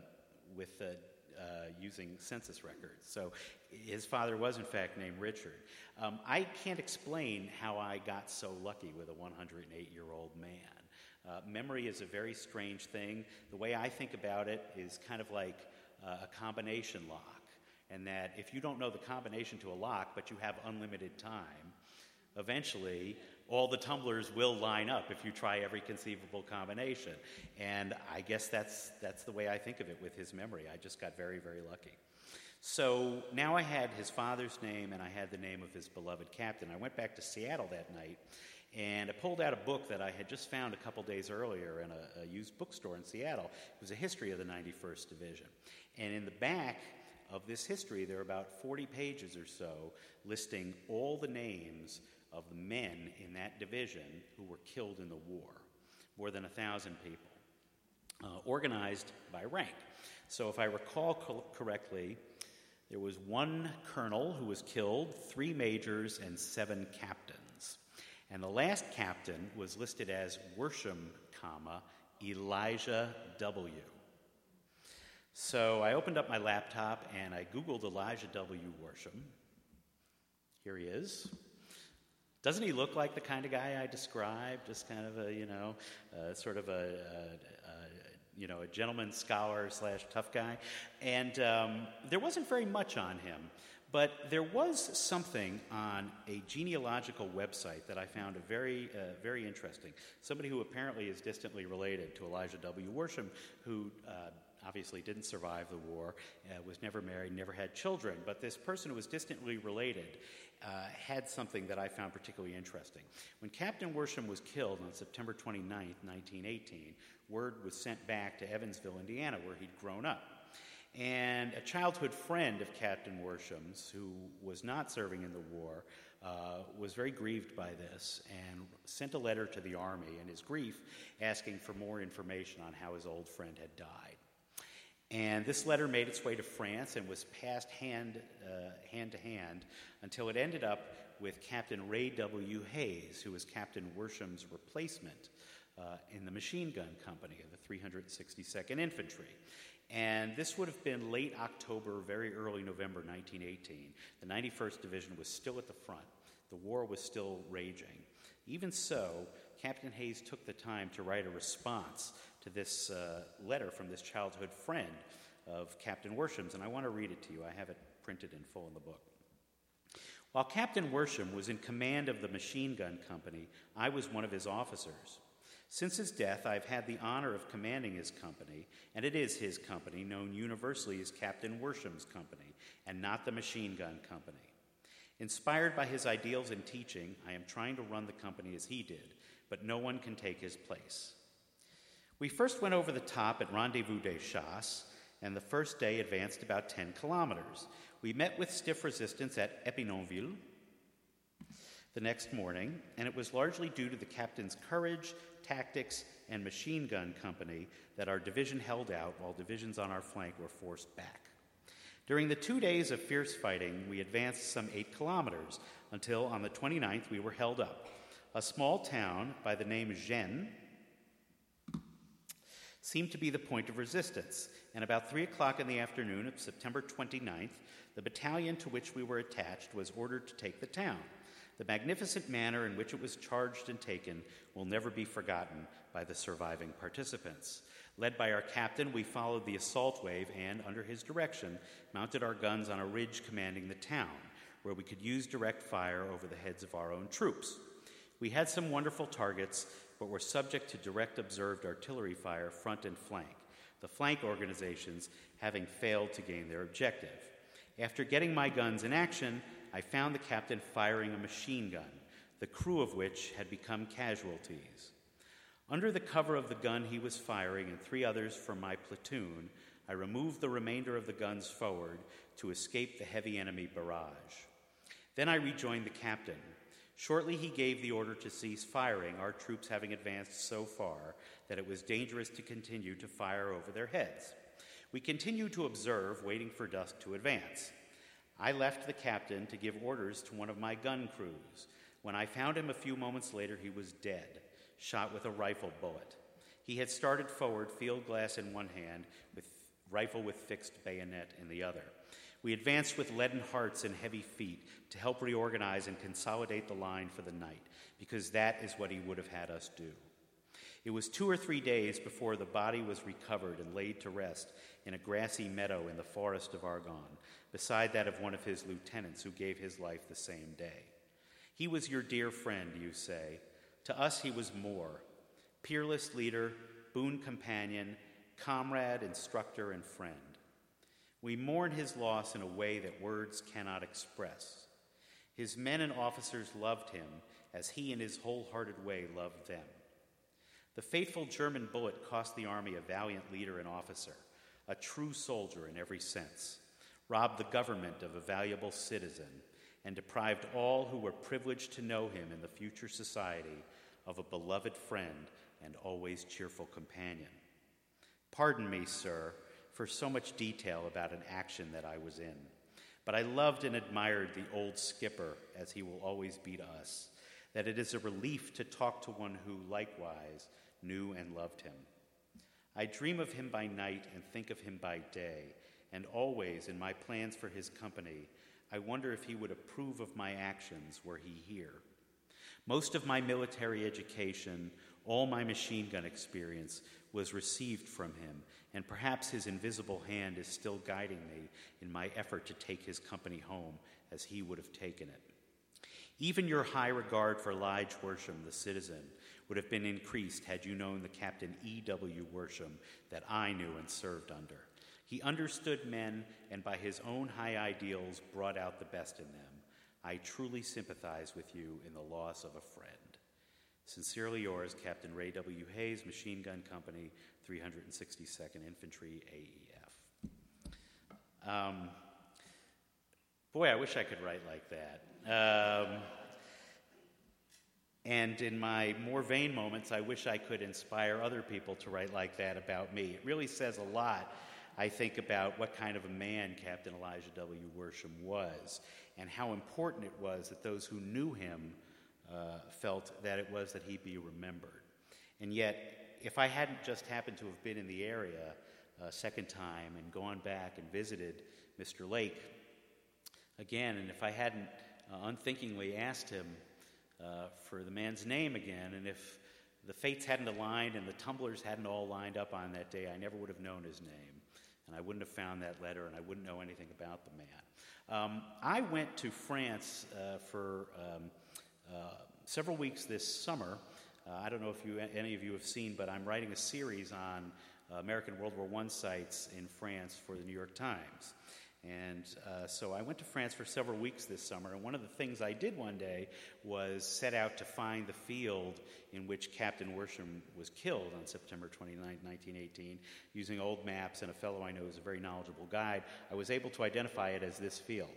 using census records. So his father was, in fact, named Richard. I can't explain how I got so lucky with a 108-year-old man. Memory is a very strange thing. The way I think about it is kind of like a combination lock, and that if you don't know the combination to a lock, but you have unlimited time, eventually all the tumblers will line up if you try every conceivable combination. And I guess that's the way I think of it with his memory. I just got very, very lucky. So now I had his father's name, and I had the name of his beloved captain. I went back to Seattle that night, and I pulled out a book that I had just found a couple days earlier in a used bookstore in Seattle. It was a history of the 91st Division. And in the back of this history, there are about 40 pages or so listing all the names of the men in that division who were killed in the war, more than 1,000 people, organized by rank. So if I recall correctly, there was one colonel who was killed, 3 majors, and 7 captains. And the last captain was listed as Worsham, Elijah W. So I opened up my laptop and I Googled Elijah W. Worsham. Here he is. Doesn't he look like the kind of guy I described? Just kind of a, sort of a gentleman scholar / tough guy. And there wasn't very much on him. But there was something on a genealogical website that I found very interesting. Somebody who apparently is distantly related to Elijah W. Worsham, who obviously didn't survive the war, was never married, never had children. But this person who was distantly related had something that I found particularly interesting. When Captain Worsham was killed on September 29, 1918, word was sent back to Evansville, Indiana, where he'd grown up. And a childhood friend of Captain Worsham's, who was not serving in the war, was very grieved by this and sent a letter to the Army in his grief asking for more information on how his old friend had died. And this letter made its way to France and was passed hand to hand until it ended up with Captain Ray W. Hayes, who was Captain Worsham's replacement in the machine gun company of the 362nd Infantry. And this would have been late October, very early November 1918. The 91st Division was still at the front. The war was still raging. Even so, Captain Hayes took the time to write a response to this letter from this childhood friend of Captain Worsham's, and I want to read it to you. I have it printed in full in the book. While Captain Worsham was in command of the machine gun company, I was one of his officers. Since his death, I've had the honor of commanding his company, and it is his company, known universally as Captain Worsham's company, and not the machine gun company. Inspired by his ideals and teaching, I am trying to run the company as he did, but no one can take his place. We first went over the top at Rendezvous des Chasses, and the first day advanced about 10 kilometers. We met with stiff resistance at Epinonville the next morning, and it was largely due to the captain's courage, tactics, and machine gun company that our division held out while divisions on our flank were forced back. During the 2 days of fierce fighting, we advanced some 8 kilometers until on the 29th we were held up. A small town by the name Gênes seemed to be the point of resistance, and about 3 o'clock in the afternoon of September 29th, the battalion to which we were attached was ordered to take the town. The magnificent manner in which it was charged and taken will never be forgotten by the surviving participants. Led by our captain, we followed the assault wave and, under his direction, mounted our guns on a ridge commanding the town, where we could use direct fire over the heads of our own troops. We had some wonderful targets, but were subject to direct observed artillery fire front and flank, the flank organizations having failed to gain their objective. After getting my guns in action, I found the captain firing a machine gun, the crew of which had become casualties. Under the cover of the gun he was firing and 3 others from my platoon, I removed the remainder of the guns forward to escape the heavy enemy barrage. Then I rejoined the captain. Shortly he gave the order to cease firing, our troops having advanced so far that it was dangerous to continue to fire over their heads. We continued to observe, waiting for dusk to advance. I left the captain to give orders to one of my gun crews. When I found him a few moments later, he was dead, shot with a rifle bullet. He had started forward, field glass in one hand, with rifle with fixed bayonet in the other. We advanced with leaden hearts and heavy feet to help reorganize and consolidate the line for the night, because that is what he would have had us do. It was 2 or 3 days before the body was recovered and laid to rest in a grassy meadow in the forest of Argonne, beside that of one of his lieutenants who gave his life the same day. He was your dear friend, you say. To us he was more. Peerless leader, boon companion, comrade, instructor, and friend. We mourn his loss in a way that words cannot express. His men and officers loved him as he in his wholehearted way loved them. The fateful German bullet cost the army a valiant leader and officer, a true soldier in every sense, robbed the government of a valuable citizen, and deprived all who were privileged to know him in the future society of a beloved friend and always cheerful companion. Pardon me, sir, for so much detail about an action that I was in, but I loved and admired the old skipper, as he will always be to us, that it is a relief to talk to one who likewise knew and loved him. I dream of him by night and think of him by day, and always in my plans for his company, I wonder if he would approve of my actions were he here. Most of my military education, all my machine gun experience was received from him, and perhaps his invisible hand is still guiding me in my effort to take his company home as he would have taken it. Even your high regard for Lige Worsham, the citizen, would have been increased had you known the Captain E.W. Worsham that I knew and served under. He understood men and by his own high ideals brought out the best in them. I truly sympathize with you in the loss of a friend. Sincerely yours, Captain Ray W. Hayes, Machine Gun Company, 362nd Infantry, AEF. Boy, I wish I could write like that. And in my more vain moments, I wish I could inspire other people to write like that about me. It really says a lot, I think, about what kind of a man Captain Elijah W. Worsham was, and how important it was that those who knew him felt that it was that he be remembered. And yet, if I hadn't just happened to have been in the area a second time and gone back and visited Mr. Lake again, and if I hadn't unthinkingly asked him for the man's name again, and if the fates hadn't aligned and the tumblers hadn't all lined up on that day, I never would have known his name, and I wouldn't have found that letter, and I wouldn't know anything about the man. I went to France for several weeks this summer. I don't know if any of you have seen, but I'm writing a series on American World War I sites in France for the New York Times. And so I went to France for several weeks this summer, and one of the things I did one day was set out to find the field in which Captain Worsham was killed on September 29, 1918. Using old maps and a fellow I know who's a very knowledgeable guide, I was able to identify it as this field.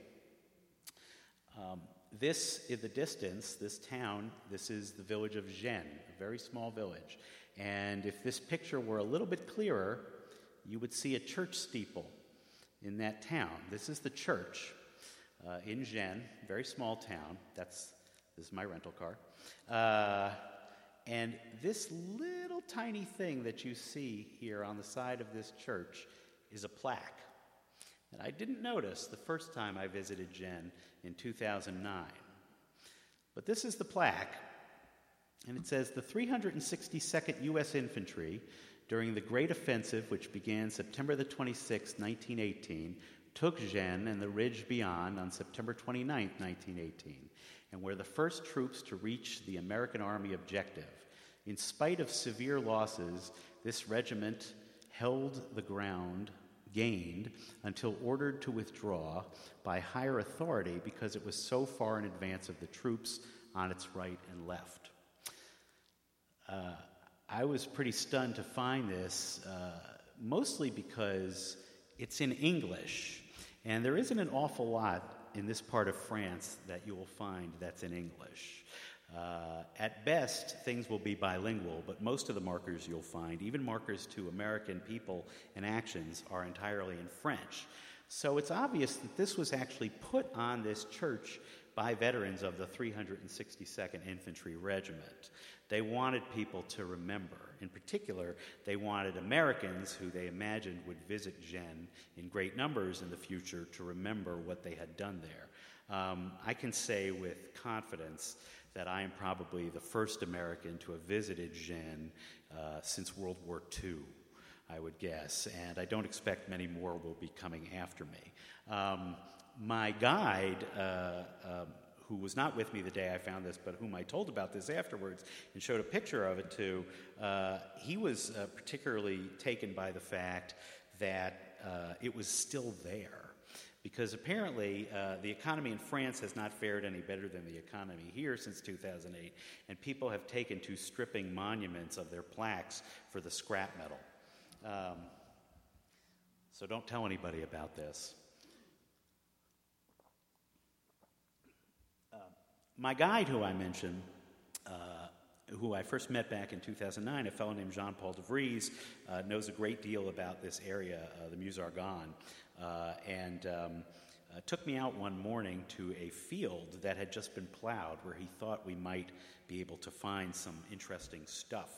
This, in the distance, this town, this is the village of Gênes, a very small village. And if this picture were a little bit clearer, you would see a church steeple in that town. This is the church in Gênes, very small town. This is my rental car. And this little tiny thing that you see here on the side of this church is a plaque that I didn't notice the first time I visited Gênes in 2009. But this is the plaque, and it says, the 362nd U.S. Infantry, during the Great Offensive, which began September the 26th, 1918, took Gênes and the ridge beyond on September 29, 1918, and were the first troops to reach the American Army objective. In spite of severe losses, this regiment held the ground gained until ordered to withdraw by higher authority because it was so far in advance of the troops on its right and left. I was pretty stunned to find this, mostly because it's in English, and there isn't an awful lot in this part of France that you will find that's in English. At best, things will be bilingual, but most of the markers you'll find, even markers to American people and actions, are entirely in French. So it's obvious that this was actually put on this church by veterans of the 362nd Infantry Regiment. They wanted people to remember. In particular, they wanted Americans who they imagined would visit Gênes in great numbers in the future to remember what they had done there. I can say with confidence that I am probably the first American to have visited Gênes since World War II, I would guess, and I don't expect many more will be coming after me. My guide, who was not with me the day I found this, but whom I told about this afterwards and showed a picture of it to, he was particularly taken by the fact that it was still there. Because apparently the economy in France has not fared any better than the economy here since 2008, and people have taken to stripping monuments of their plaques for the scrap metal. So don't tell anybody about this. My guide, who I mentioned, who I first met back in 2009, a fellow named Jean-Paul de Vries, knows a great deal about this area, the Meuse-Argonne, and took me out one morning to a field that had just been plowed where he thought we might be able to find some interesting stuff.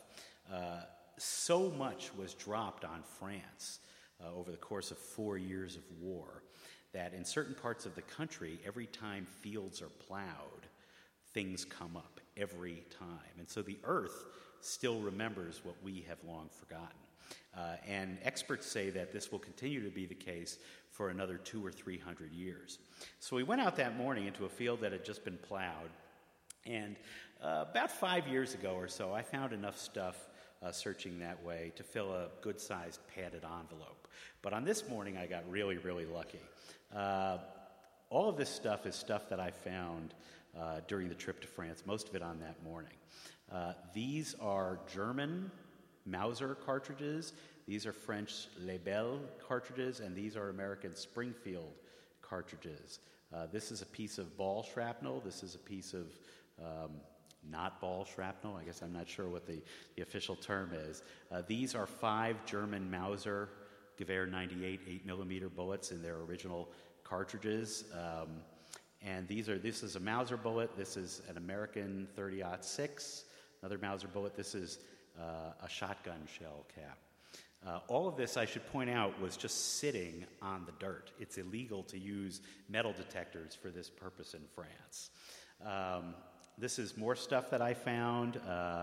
So much was dropped on France over the course of 4 years of war that in certain parts of the country, every time fields are plowed, things come up every time. And so the earth still remembers what we have long forgotten. And experts say that this will continue to be the case for another 200 or 300 years. So we went out that morning into a field that had just been plowed, and about 5 years ago or so, I found enough stuff searching that way to fill a good-sized padded envelope. But on this morning, I got really, really lucky. All of this stuff is stuff that I found during the trip to France, most of it on that morning. These are German Mauser cartridges, these are French Lebel cartridges, and these are American Springfield cartridges. This is a piece of ball shrapnel, this is a piece of not ball shrapnel, I guess I'm not sure what the official term is. These are 5 German Mauser Gewehr 98 8mm bullets in their original cartridges. And this is a Mauser bullet, this is an American 30-06, another Mauser bullet, this is a shotgun shell cap. All of this, I should point out, was just sitting on the dirt. It's illegal to use metal detectors for this purpose in France. This is more stuff that I found,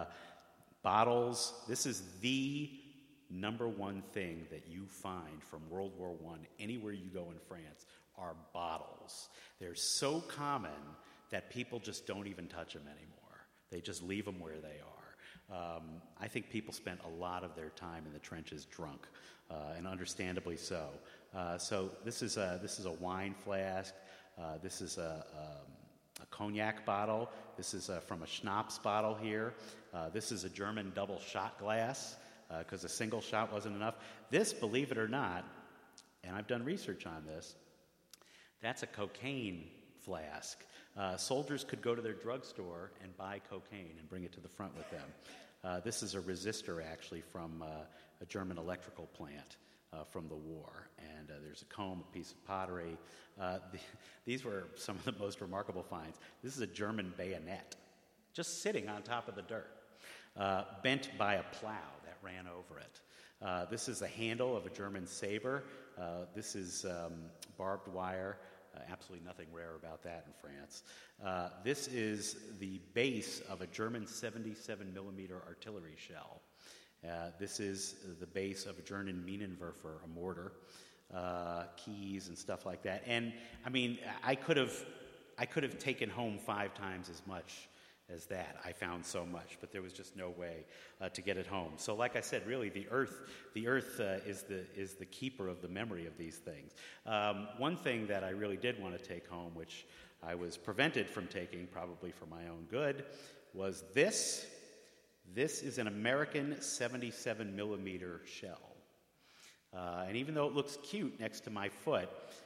bottles. This is the number one thing that you find from World War I anywhere you go in France are bottles. They're so common that people just don't even touch them anymore. They just leave them where they are. I think people spent a lot of their time in the trenches drunk, and understandably so. So this is a wine flask. This is a cognac bottle. This is from a schnapps bottle here. This is a German double shot glass because a single shot wasn't enough. This, believe it or not, and I've done research on this, that's a cocaine flask. Soldiers could go to their drugstore and buy cocaine and bring it to the front with them. This is a resistor, actually, from a German electrical plant from the war. And there's a comb, a piece of pottery. These were some of the most remarkable finds. This is a German bayonet, just sitting on top of the dirt, bent by a plow that ran over it. This is the handle of a German saber. This is barbed wire. Absolutely nothing rare about that in France. This is the base of a German 77mm artillery shell. This is the base of a German Minenwerfer, a mortar, keys and stuff like that. And I mean, I could have taken home 5 times as much as that. I found so much, but there was just no way to get it home. So, like I said, really, the earth is the keeper of the memory of these things. One thing that I really did want to take home, which I was prevented from taking, probably for my own good, was this. This is an American 77mm shell. And even though it looks cute next to my foot,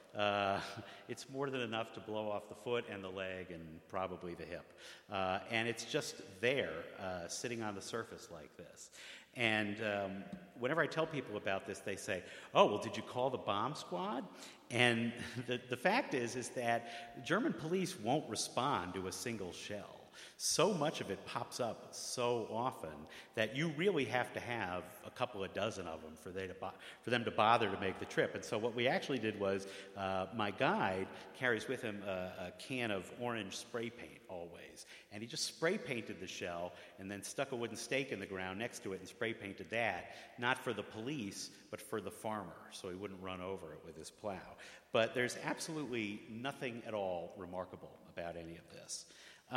it's more than enough to blow off the foot and the leg and probably the hip. And it's just there, sitting on the surface like this. And whenever I tell people about this, they say, "Oh, well, did you call the bomb squad?" And the fact is that German police won't respond to a single shell. So much of it pops up so often that you really have to have a couple of dozen of them for them to bother to make the trip. And so what we actually did was my guide carries with him a can of orange spray paint always. And he just spray painted the shell and then stuck a wooden stake in the ground next to it and spray painted that, not for the police, but for the farmer, so he wouldn't run over it with his plow. But there's absolutely nothing at all remarkable about any of this.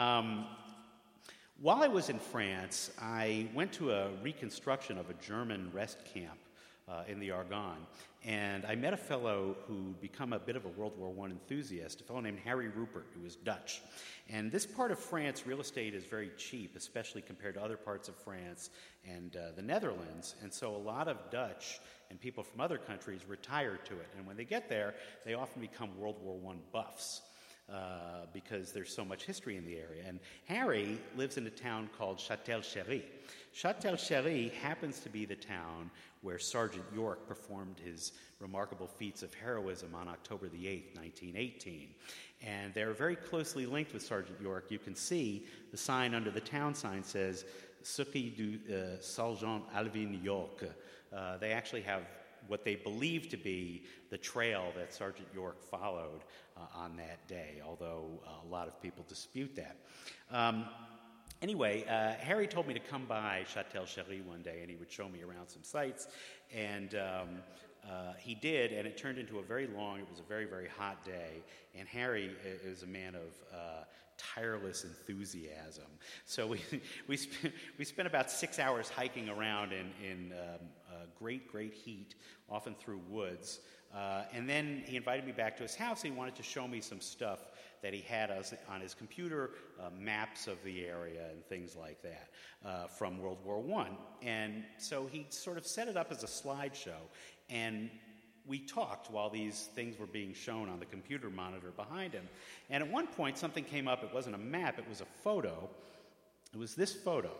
While I was in France, I went to a reconstruction of a German rest camp in the Argonne, and I met a fellow who'd become a bit of a World War I enthusiast, a fellow named Harry Rupert, who was Dutch. And this part of France, real estate is very cheap, especially compared to other parts of France and the Netherlands, and so a lot of Dutch and people from other countries retire to it, and when they get there, they often become World War I buffs. because there's so much history in the area. And Harry lives in a town called Châtel-Chery. Châtel-Chery happens to be the town where Sergeant York performed his remarkable feats of heroism on October the 8th, 1918. And they're very closely linked with Sergeant York. You can see the sign under the town sign says, Suki du Sergeant Alvin York. They actually have what they believe to be the trail that Sergeant York followed on that day, although a lot of people dispute that. Anyway, Harry told me to come by Châtel-Chery one day, and he would show me around some sites, and he did, and it turned into it was a very, very hot day, and Harry is a man of tireless enthusiasm. So we spent about 6 hours hiking around in great heat, often through woods. And then he invited me back to his house. He wanted to show me some stuff that he had on his computer, maps of the area and things like that from World War I. And so he sort of set it up as a slideshow. And we talked while these things were being shown on the computer monitor behind him. And at one point, something came up. It wasn't a map. It was a photo. It was this photo.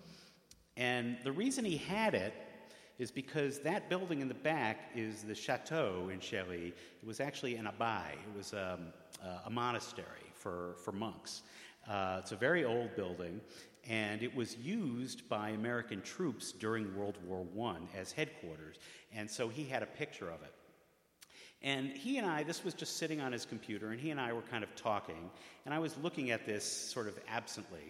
And the reason he had it is because that building in the back is the chateau in Chery. It was actually an abbaye. It was a monastery for monks. It's a very old building, and it was used by American troops during World War I as headquarters. And so he had a picture of it. And he and I, this was just sitting on his computer, and he and I were kind of talking, and I was looking at this sort of absently.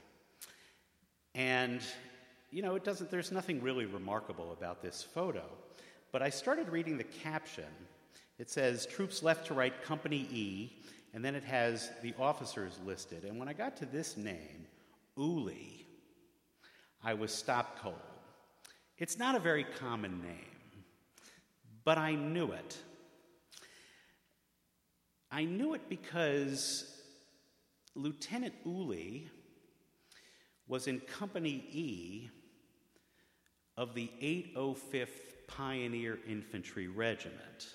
And there's nothing really remarkable about this photo. But I started reading the caption. It says, Troops left to right, Company E, and then it has the officers listed. And when I got to this name, Uli, I was stopped cold. It's not a very common name, but I knew it. I knew it because Lieutenant Uli was in Company E of the 805th Pioneer Infantry Regiment.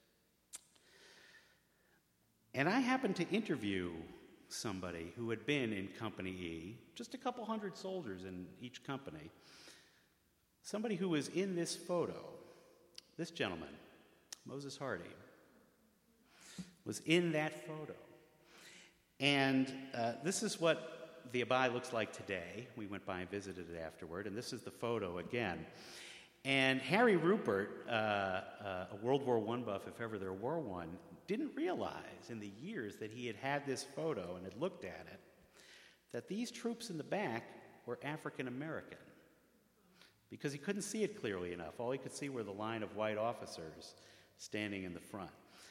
And I happened to interview somebody who had been in Company E, just a couple hundred soldiers in each company, somebody who was in this photo, this gentleman, Moses Hardy, was in that photo. And this is what the abbaye looks like today. We went by and visited it afterward, and this is the photo again. And Harry Rupert, a World War I buff, if ever there were one, didn't realize in the years that he had this photo and had looked at it, that these troops in the back were African American, because he couldn't see it clearly enough. All he could see were the line of white officers standing in the front.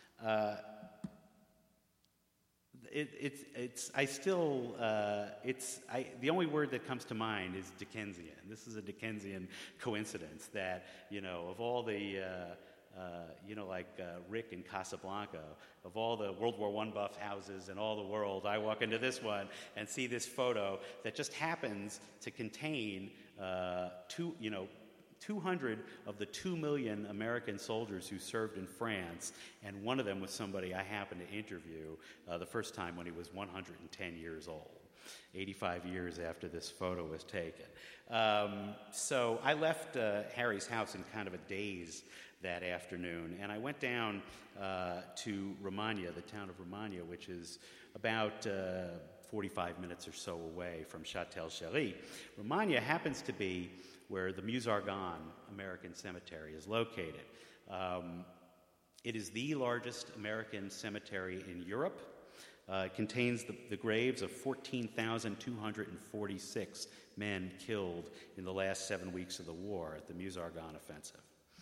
The only word that comes to mind is Dickensian. This is a Dickensian coincidence that, of all the, Rick in Casablanca, of all the World War I buff houses in all the world, I walk into this one and see this photo that just happens to contain 200 of the 2 million American soldiers who served in France, and one of them was somebody I happened to interview the first time when he was 110 years old, 85 years after this photo was taken. So I left Harry's house in kind of a daze that afternoon, and I went down to Romagna, the town of Romagna, which is about 45 minutes or so away from Châtel-Chery. Romagna happens to be where the Musargane American Cemetery is located. It is the largest American cemetery in Europe. It contains the graves of 14,246 men killed in the last 7 weeks of the war at the Musargane offensive.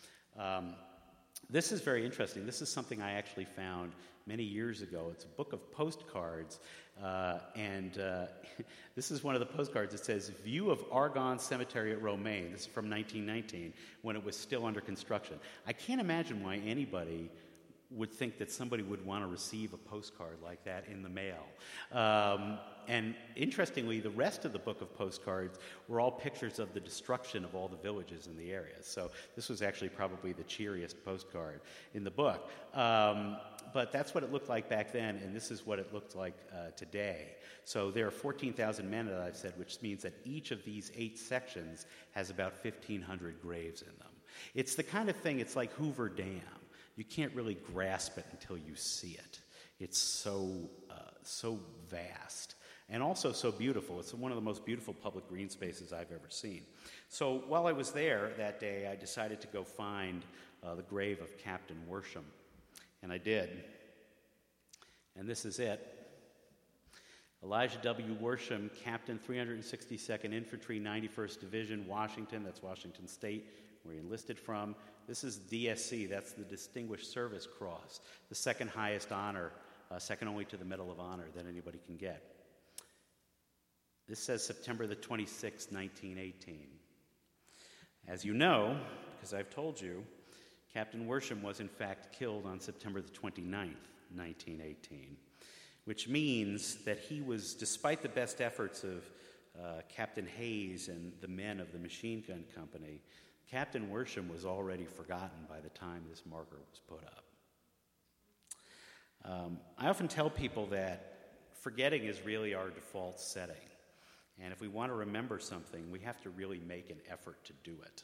This is very interesting. This is something I actually found many years ago. It's a book of postcards, and this is one of the postcards. It says, View of Argonne Cemetery at Romaine. This is from 1919, when it was still under construction. I can't imagine why anybody would think that somebody would want to receive a postcard like that in the mail. And interestingly, the rest of the book of postcards were all pictures of the destruction of all the villages in the area. So this was actually probably the cheeriest postcard in the book. But that's what it looked like back then, and this is what it looks like today. So there are 14,000 men, as I've said, which means that each of these 8 sections has about 1,500 graves in them. It's the kind of thing, it's like Hoover Dam. You can't really grasp it until you see it. It's so vast and also so beautiful. It's one of the most beautiful public green spaces I've ever seen. So while I was there that day, I decided to go find the grave of Captain Worsham, and I did. And this is it. Elijah W. Worsham, Captain, 362nd Infantry, 91st Division, Washington. That's Washington State, where he enlisted from. This is DSC, that's the Distinguished Service Cross, the second highest honor, second only to the Medal of Honor that anybody can get. This says September the 26th, 1918. As you know, because I've told you, Captain Worsham was in fact killed on September the 29th, 1918, which means that he was, despite the best efforts of Captain Hayes and the men of the machine gun company, Captain Worsham was already forgotten by the time this marker was put up. I often tell people that forgetting is really our default setting. And if we want to remember something, we have to really make an effort to do it.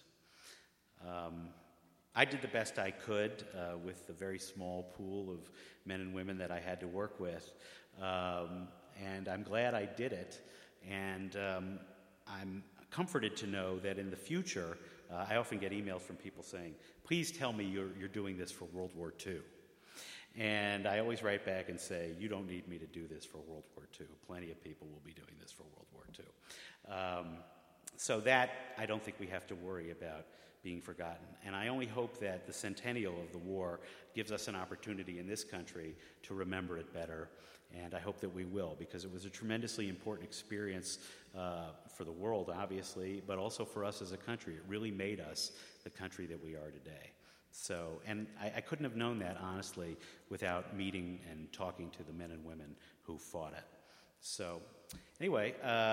I did the best I could with the very small pool of men and women that I had to work with. And I'm glad I did it. And I'm comforted to know that in the future, I often get emails from people saying, please tell me you're doing this for World War II. And I always write back and say, you don't need me to do this for World War II. Plenty of people will be doing this for World War II. So that, I don't think we have to worry about being forgotten. And I only hope that the centennial of the war gives us an opportunity in this country to remember it better. And I hope that we will, because it was a tremendously important experience for the world, obviously, but also for us as a country. It really made us the country that we are today. So, and I couldn't have known that, honestly, without meeting and talking to the men and women who fought it. So, anyway,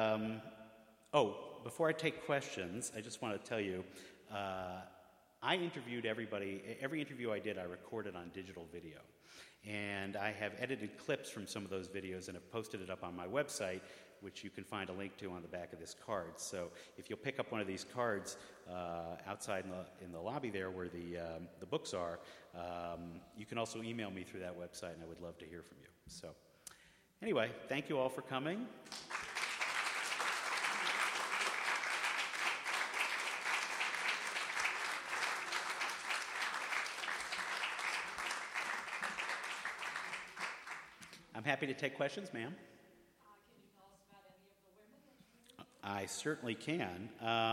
before I take questions, I just want to tell you, I interviewed everybody. Every interview I did, I recorded on digital video. And I have edited clips from some of those videos and have posted it up on my website, which you can find a link to on the back of this card. So if you'll pick up one of these cards outside in the lobby there where the books are, you can also email me through that website, and I would love to hear from you. So anyway, thank you all for coming. I'm happy to take questions, ma'am. Can you tell us about any of the women? I certainly can.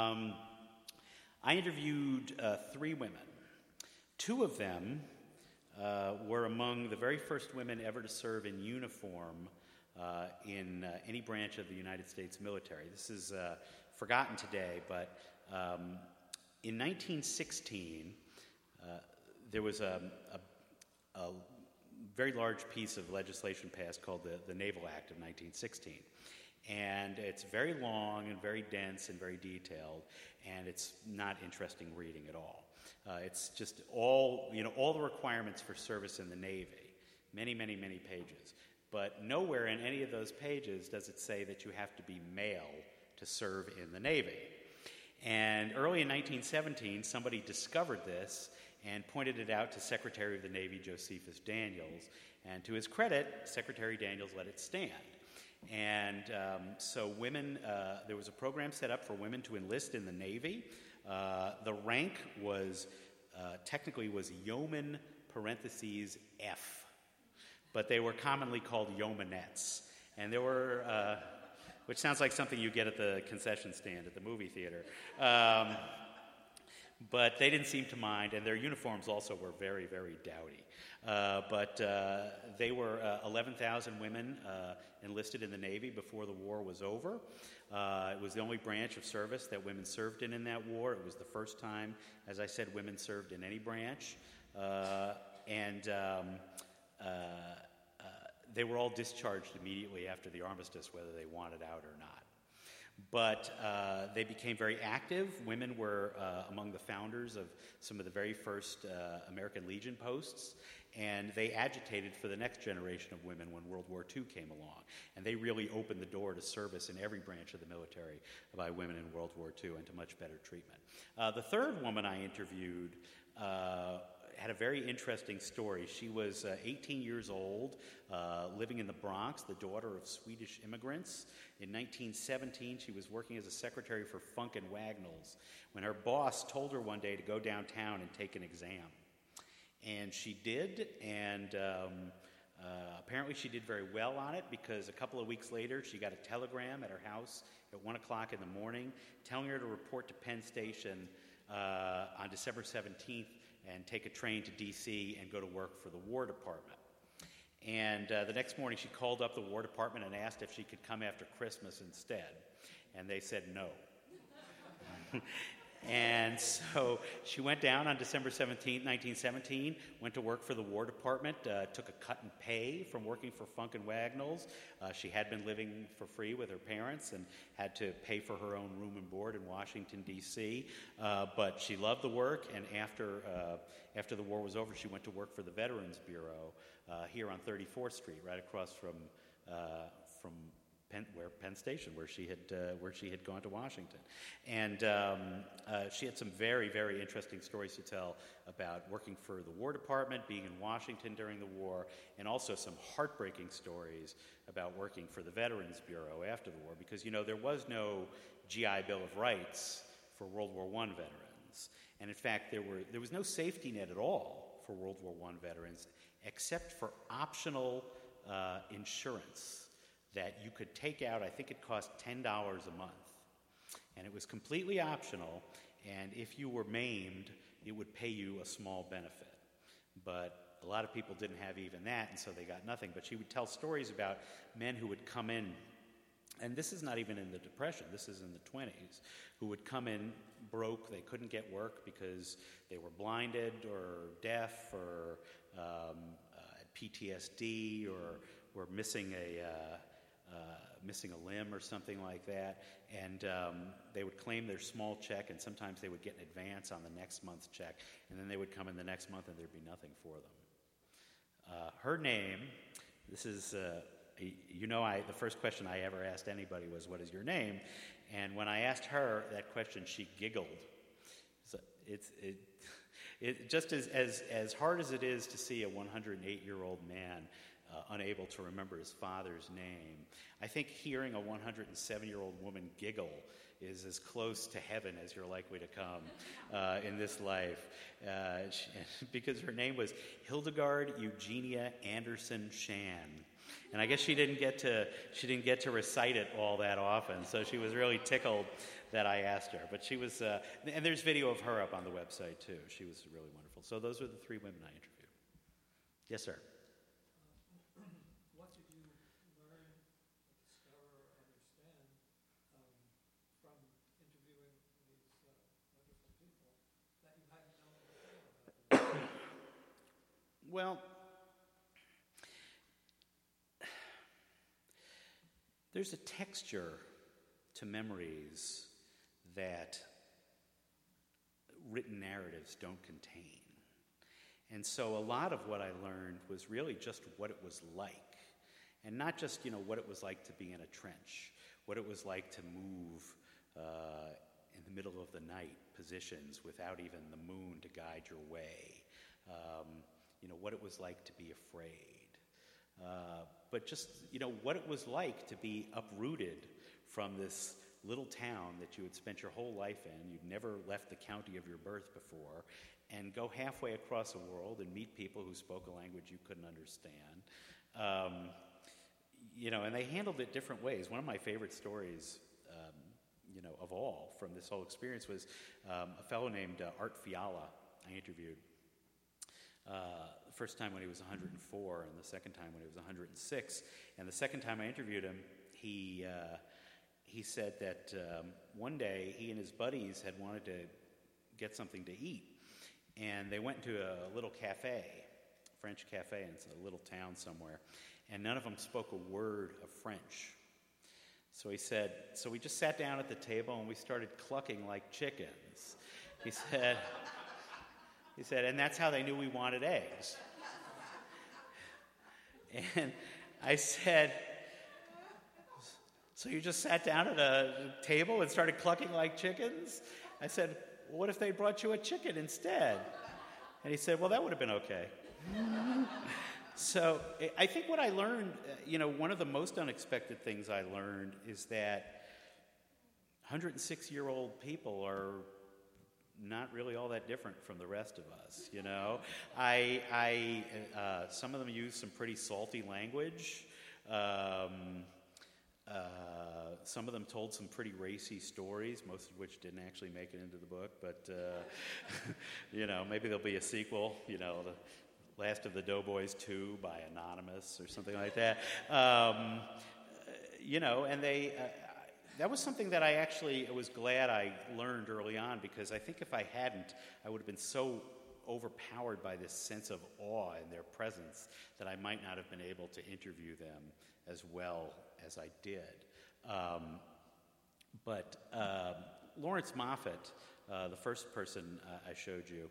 I interviewed 3 women. 2 of them were among the very first women ever to serve in uniform in any branch of the United States military. This is forgotten today, but in 1916, there was a very large piece of legislation passed called the Naval Act of 1916. And it's very long and very dense and very detailed, and it's not interesting reading at all. It's just all the requirements for service in the Navy, many, many, many pages. But nowhere in any of those pages does it say that you have to be male to serve in the Navy. And early in 1917, somebody discovered this and pointed it out to Secretary of the Navy Josephus Daniels. And to his credit, Secretary Daniels let it stand. And so women, there was a program set up for women to enlist in the Navy. The rank was, technically was yeoman parentheses F, but they were commonly called yeomanettes. And there were, which sounds like something you get at the concession stand at the movie theater. But they didn't seem to mind, and their uniforms also were very, very dowdy. But they were 11,000 women enlisted in the Navy before the war was over. It was the only branch of service that women served in that war. It was the first time, as I said, women served in any branch. and they were all discharged immediately after the armistice, whether they wanted out or not. But they became very active. Women were among the founders of some of the very first American Legion posts, and they agitated for the next generation of women when World War II came along. And they really opened the door to service in every branch of the military by women in World War II and to much better treatment. The third woman I interviewed had a very interesting story. She was 18 years old, living in the Bronx, the daughter of Swedish immigrants. In 1917, she was working as a secretary for Funk and Wagnalls when her boss told her one day to go downtown and take an exam. And she did, and apparently she did very well on it, because a couple of weeks later she got a telegram at her house at 1 o'clock in the morning telling her to report to Penn Station on December 17th and take a train to D.C. and go to work for the War Department. And the next morning she called up the War Department and asked if she could come after Christmas instead. And they said no. And so she went down on December 17, 1917, went to work for the War Department, took a cut in pay from working for Funk and Wagnalls. She had been living for free with her parents and had to pay for her own room and board in Washington, D.C. But she loved the work, and after the war was over, she went to work for the Veterans Bureau here on 34th Street, right across from Penn Station, where she had gone to Washington. And she had some very, very interesting stories to tell about working for the War Department, being in Washington during the war, and also some heartbreaking stories about working for the Veterans Bureau after the war, because, there was no GI Bill of Rights for World War I veterans. And in fact, there was no safety net at all for World War I veterans, except for optional insurance that you could take out. I think it cost $10 a month. And it was completely optional, and if you were maimed, it would pay you a small benefit. But a lot of people didn't have even that, and so they got nothing. But she would tell stories about men who would come in, and this is not even in the Depression, this is in the 20s, who would come in broke. They couldn't get work because they were blinded or deaf or PTSD or were missing a limb or something like that, and they would claim their small check, and sometimes they would get an advance on the next month's check, and then they would come in the next month and there'd be nothing for them. Her name, this is, the first question I ever asked anybody was, "What is your name?" And when I asked her that question, she giggled. So it just as hard as it is to see a 108-year-old man unable to remember his father's name, I think hearing a 107-year-old woman giggle is as close to heaven as you're likely to come in this life, because her name was Hildegard Eugenia Anderson Shan, and I guess she didn't get to recite it all that often, so she was really tickled that I asked her. But she was, and there's video of her up on the website too. She was really wonderful. So those were the three women I interviewed. Yes, sir. Well, there's a texture to memories that written narratives don't contain. And so a lot of what I learned was really just what it was like. And not just, what it was like to be in a trench, what it was like to move in the middle of the night positions without even the moon to guide your way. What it was like to be afraid. But just, what it was like to be uprooted from this little town that you had spent your whole life in. You'd never left the county of your birth before, and go halfway across the world and meet people who spoke a language you couldn't understand. And they handled it different ways. One of my favorite stories, of all from this whole experience was a fellow named Art Fiala I interviewed. The first time when he was 104, and the second time when he was 106. And the second time I interviewed him, he said that one day he and his buddies had wanted to get something to eat, and they went to a little cafe, French cafe in a little town somewhere, and none of them spoke a word of French. So he said, so we just sat down at the table and we started clucking like chickens. He said, and that's how they knew we wanted eggs. And I said, so you just sat down at a table and started clucking like chickens? I said, well, what if they brought you a chicken instead? And he said, well, that would have been okay. So I think what I learned, one of the most unexpected things I learned is that 106-year-old people are not really all that different from the rest of us, some of them use some pretty salty language. Some of them told some pretty racy stories, most of which didn't actually make it into the book, but, maybe there'll be a sequel, The Last of the Doughboys 2 by Anonymous or something like that. And that was something that I was glad I learned early on, because I think if I hadn't, I would have been so overpowered by this sense of awe in their presence that I might not have been able to interview them as well as I did. But Lawrence Moffat, the first person I showed you,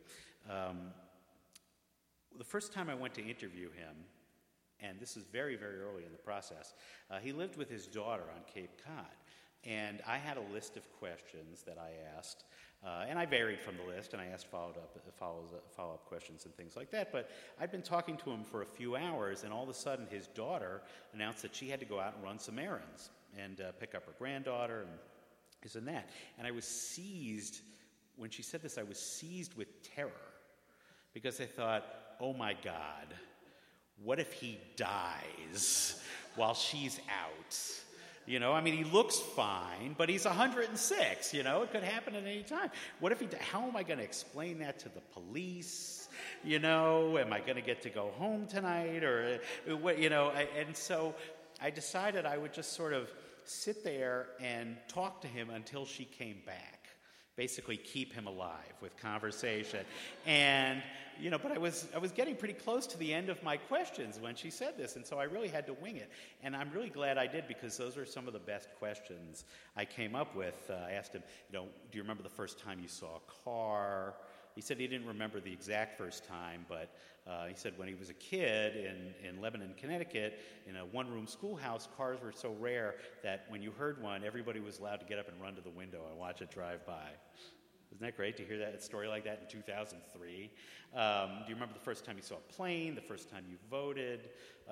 the first time I went to interview him, and this is very, very early in the process, he lived with his daughter on Cape Cod. And I had a list of questions that I asked, and I varied from the list, and I asked follow-up questions and things like that. But I'd been talking to him for a few hours, and all of a sudden his daughter announced that she had to go out and run some errands and pick up her granddaughter and this and that. And I was seized, when she said this, I was seized with terror, because I thought, oh my God, what if he dies while she's out? He looks fine, but he's 106, it could happen at any time. What if how am I going to explain that to the police? Am I going to get to go home tonight? Or, and so I decided I would just sort of sit there and talk to him until she came back. Basically keep him alive with conversation. And, but I was getting pretty close to the end of my questions when she said this, and so I really had to wing it. And I'm really glad I did, because those are some of the best questions I came up with. I asked him, do you remember the first time you saw a car? He said he didn't remember the exact first time, but he said when he was a kid in Lebanon, Connecticut, in a one-room schoolhouse, cars were so rare that when you heard one, everybody was allowed to get up and run to the window and watch it drive by. Isn't that great to hear a story like that in 2003? Do you remember the first time you saw a plane, the first time you voted?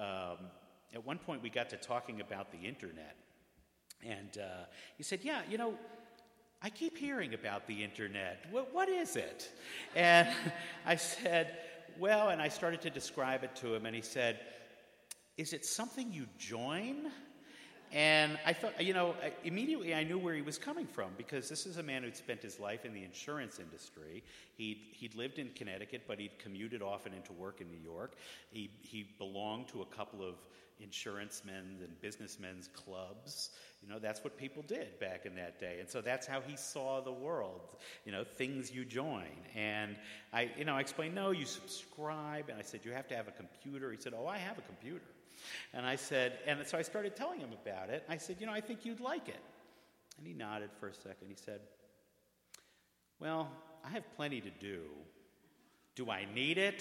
At one point, we got to talking about the internet. And he said, yeah, I keep hearing about the internet. What is it? And I said, well, and I started to describe it to him, and he said, is it something you join? And I thought, immediately I knew where he was coming from, because this is a man who'd spent his life in the insurance industry. He'd lived in Connecticut, but he'd commuted often into work in New York. He belonged to a couple of insurance men's and businessmen's clubs. That's what people did back in that day. And so that's how he saw the world, things you join. And I explained, no, you subscribe. And I said, you have to have a computer. He said, oh, I have a computer. And I said, and so I started telling him about it. I said, I think you'd like it. And he nodded for a second. He said, well, I have plenty to do. Do I need it?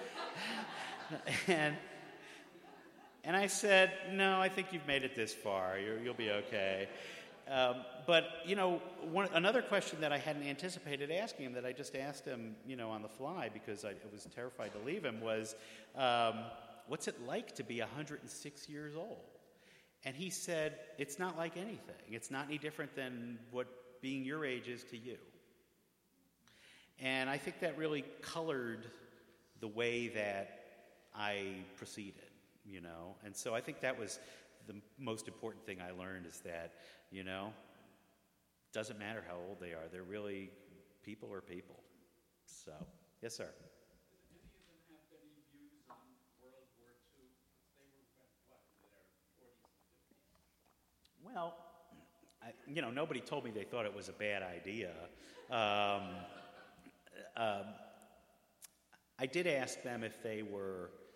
And I said, no, I think you've made it this far. You'll be okay. But another question that I hadn't anticipated asking him, that I just asked him, on the fly, because I was terrified to leave him, was, what's it like to be 106 years old? And he said, it's not like anything. It's not any different than what being your age is to you. And I think that really colored the way that I proceeded, And so I think that was the most important thing I learned, is that, doesn't matter how old they are. They're really, people are people. So, yes, sir. Well, nobody told me they thought it was a bad idea. I did ask them if they were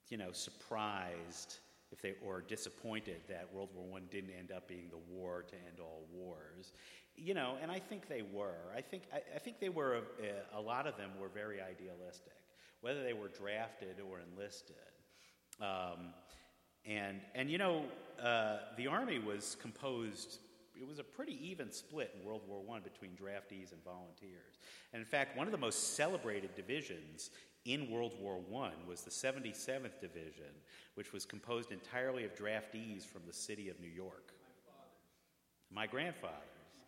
surprised if they or disappointed that World War I didn't end up being the war to end all wars. And I think they were. I think they were. A lot of them were very idealistic, whether they were drafted or enlisted. The Army was composed. It was a pretty even split in World War I between draftees and volunteers. And in fact, one of the most celebrated divisions in World War I was the 77th Division, which was composed entirely of draftees from the city of New York. My grandfather's.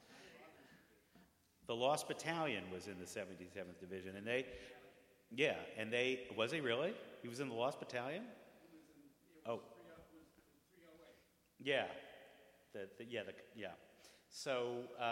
The Lost Battalion was in the 77th Division, and was he really? He was in the Lost Battalion? Oh. Yeah. So,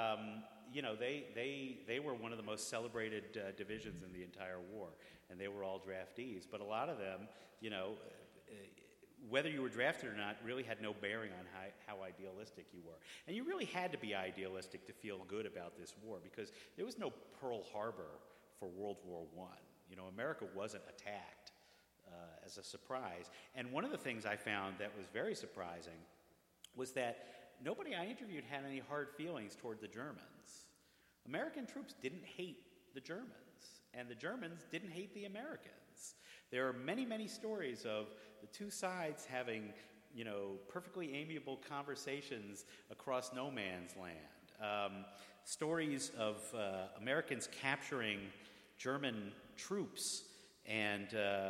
they were one of the most celebrated divisions in the entire war, and they were all draftees. But a lot of them, whether you were drafted or not, really had no bearing on how idealistic you were. And you really had to be idealistic to feel good about this war, because there was no Pearl Harbor for World War I. America wasn't attacked as a surprise. And one of the things I found that was very surprising was that nobody I interviewed had any hard feelings toward the Germans. American troops didn't hate the Germans, and the Germans didn't hate the Americans. There are many, many stories of the two sides having, perfectly amiable conversations across no man's land. Stories of Americans capturing German troops, and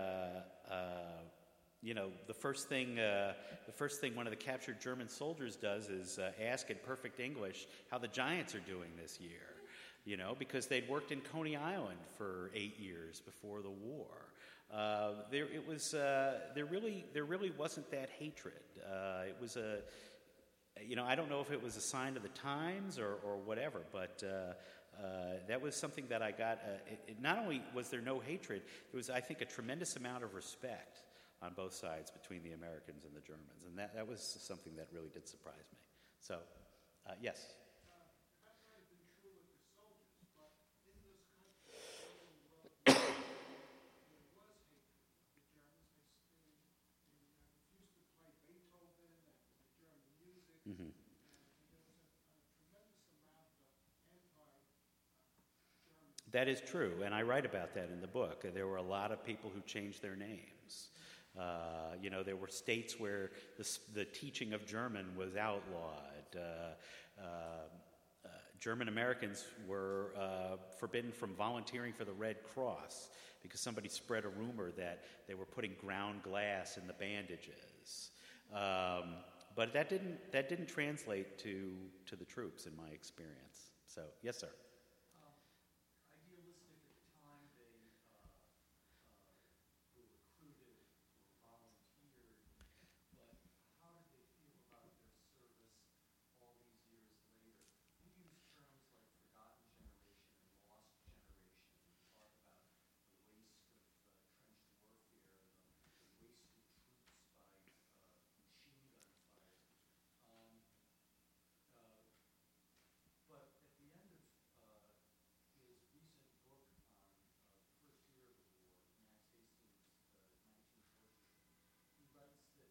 the first thing one of the captured German soldiers does is ask in perfect English how the Giants are doing this year, because they'd worked in Coney Island for 8 years before the war. There really wasn't that hatred. It was I don't know if it was a sign of the times or whatever, but that was something that I got. Not only was there no hatred, there was, I think, a tremendous amount of respect on both sides between the Americans and the Germans, and that was something that really did surprise me. So, yes. Mm-hmm. That is true, and I write about that in the book. There were a lot of people who changed their names. There were states where the teaching of German was outlawed. German Americans were forbidden from volunteering for the Red Cross because somebody spread a rumor that they were putting ground glass in the bandages. But that didn't translate to the troops, in my experience. So, yes, sir. Idealistic at the time, they were recruited or volunteered, but how did they feel about their service all these years later? You use terms like forgotten generation and lost generation. You talk about the waste of trench warfare, the wasted troops by machine gun fire. But at the end of his recent book on the first year of the war, Max Hastings' 1914, he writes that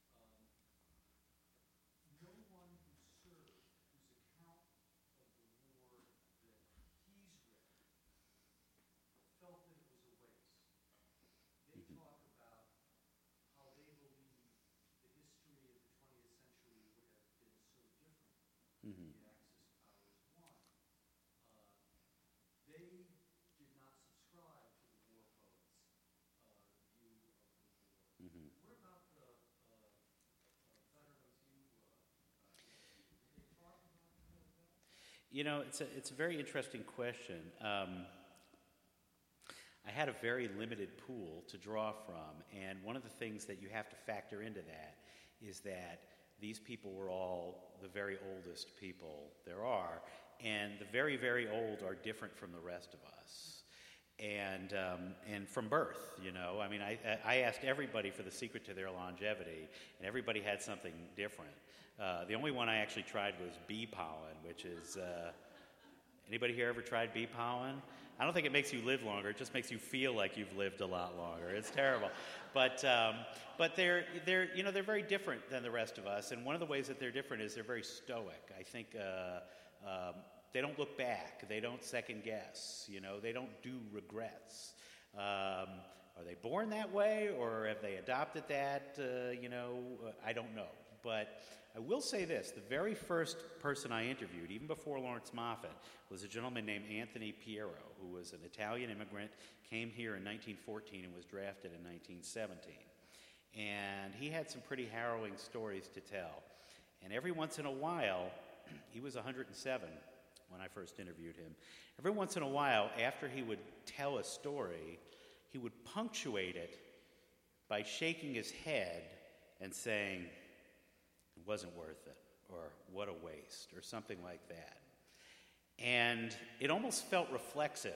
no one who served, whose account of the war that he's read, felt that it was a waste. They talk about how they believe the history of the 20th century would have been so different if Mm-hmm. the Axis powers won. They did not subscribe to the war poets' view of the war. Mm-hmm. What about the veterans you interviewed? Did they talk about that? It's a very interesting question. I had a very limited pool to draw from, and one of the things that you have to factor into that is that these people were all the very oldest people there are, and the very, very old are different from the rest of us, and from birth. I mean, I asked everybody for the secret to their longevity, and everybody had something different. The only one I actually tried was bee pollen, which is Anybody here ever tried bee pollen? I don't think it makes you live longer. It just makes you feel like you've lived a lot longer. It's terrible, but they're very different than the rest of us. And one of the ways that they're different is they're very stoic. I think they don't look back. They don't second guess. They don't do regrets. Are they born that way, or have they adopted that? I don't know. But I will say this. The very first person I interviewed, even before Lawrence Moffett, was a gentleman named Anthony Piero, who was an Italian immigrant, came here in 1914 and was drafted in 1917. And he had some pretty harrowing stories to tell. And every once in a while, he was 107 when I first interviewed him. Every once in a while, after he would tell a story, he would punctuate it by shaking his head and saying, "It wasn't worth it," or "what a waste," or something like that. And it almost felt reflexive,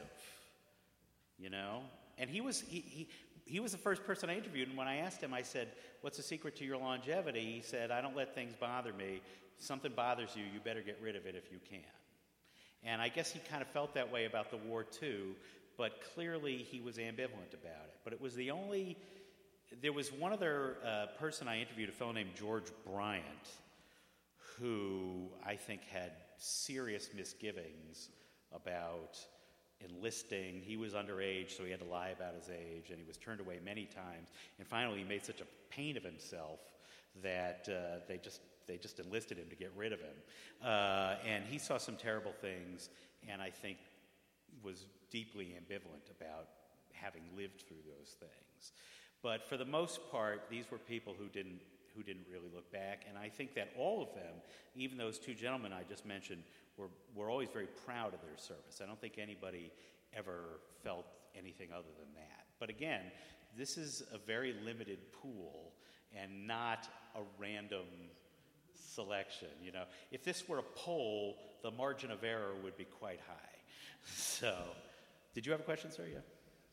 And he was the first person I interviewed, and when I asked him, I said, "What's the secret to your longevity?" He said, "I don't let things bother me. If something bothers you, you better get rid of it if you can." And I guess he kind of felt that way about the war too, but clearly he was ambivalent about it. But it was there was one other person I interviewed, a fellow named George Bryant, who I think had serious misgivings about enlisting. He was underage, so he had to lie about his age, and he was turned away many times. And finally, he made such a pain of himself that they just enlisted him to get rid of him. And he saw some terrible things, and I think was deeply ambivalent about having lived through those things. But for the most part, these were people who didn't really look back, and I think that all of them, even those two gentlemen I just mentioned, were always very proud of their service. I don't think anybody ever felt anything other than that. But again, this is a very limited pool and not a random selection. If this were a poll, the margin of error would be quite high. So, did you have a question, sir? Yeah.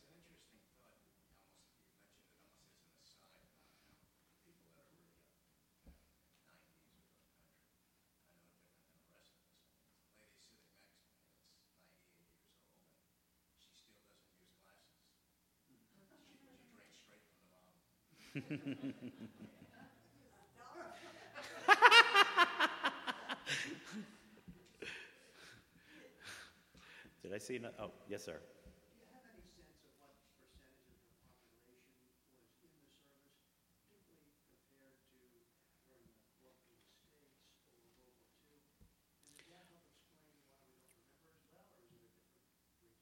Did I see? Oh, yes, sir. Do you have any sense of what percentage of the population was in the service, particularly compared to during the war in the States or World War II? And does that help explain why we don't remember as well, or is it a different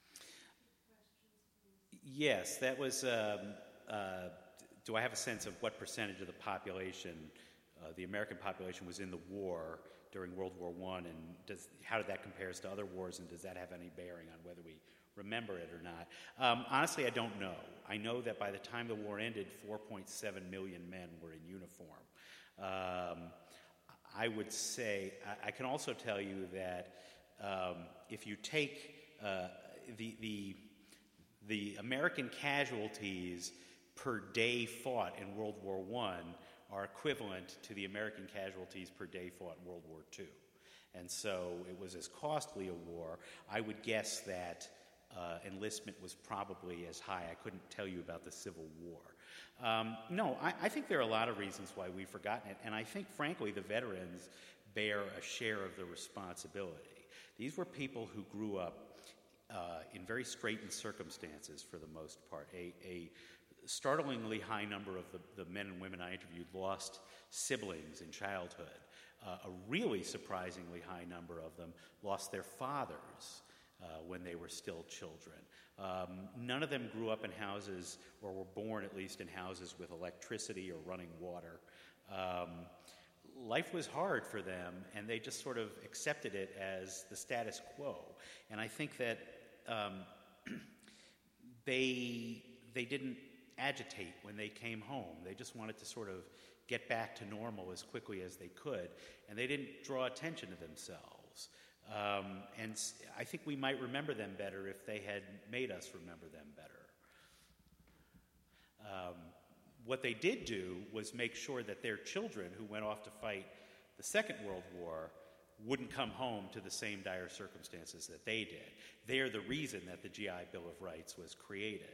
reason? Yes, that was. Do I have a sense of what percentage of the population, the American population, was in the war during World War I, and how did that compare to other wars, and does that have any bearing on whether we remember it or not? Honestly, I don't know. I know that by the time the war ended, 4.7 million men were in uniform. I would say, I can also tell you that if you take the American casualties per day fought in World War I are equivalent to the American casualties per day fought in World War II. And so it was as costly a war. I would guess that enlistment was probably as high. I couldn't tell you about the Civil War. No, I think there are a lot of reasons why we've forgotten it, and I think, frankly, the veterans bear a share of the responsibility. These were people who grew up in very straitened circumstances for the most part. A startlingly high number of the men and women I interviewed lost siblings in childhood. A really surprisingly high number of them lost their fathers when they were still children. None of them grew up in houses, or were born at least in houses with electricity or running water. Life was hard for them, and they just sort of accepted it as the status quo. And I think that they didn't agitate when they came home. They just wanted to sort of get back to normal as quickly as they could, and they didn't draw attention to themselves. And I think we might remember them better if they had made us remember them better. What they did do was make sure that their children, who went off to fight the Second World War, wouldn't come home to the same dire circumstances that they did. They're the reason that the GI Bill of Rights was created.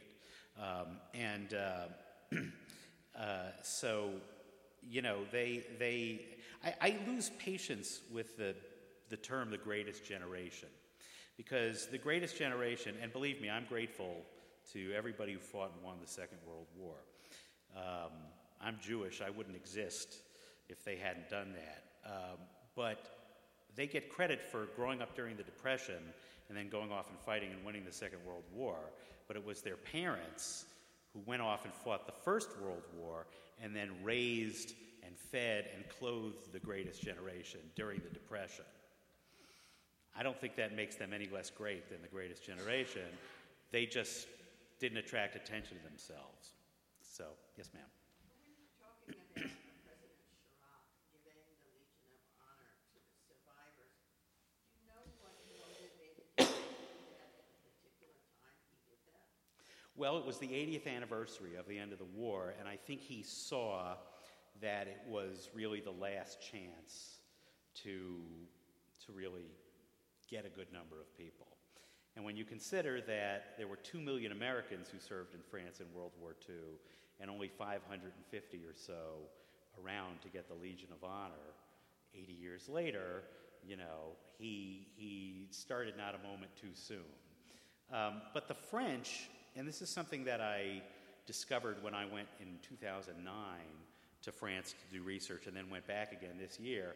So, you know, I lose patience with the term the greatest generation, because the greatest generation, and believe me, I'm grateful to everybody who fought and won the Second World War. I'm Jewish. I wouldn't exist if they hadn't done that. But they get credit for growing up during the Depression and then going off and fighting and winning the Second World War. But it was their parents who went off and fought the First World War and then raised and fed and clothed the greatest generation during the Depression. I don't think that makes them any less great than the greatest generation. They just didn't attract attention to themselves. So, yes, ma'am. When you're talking about President Chirac giving the Legion of Honor to the survivors, do you know what motivated him to do that at a particular time he did that? Well, it was the 80th anniversary of the end of the war, and I think he saw that it was really the last chance to really get a good number of people. And when you consider that there were 2 million Americans who served in France in World War II, and only 550 or so around to get the Legion of Honor, 80 years later, you know, he started not a moment too soon. But the French, and this is something that I discovered when I went in 2009 to France to do research and then went back again this year,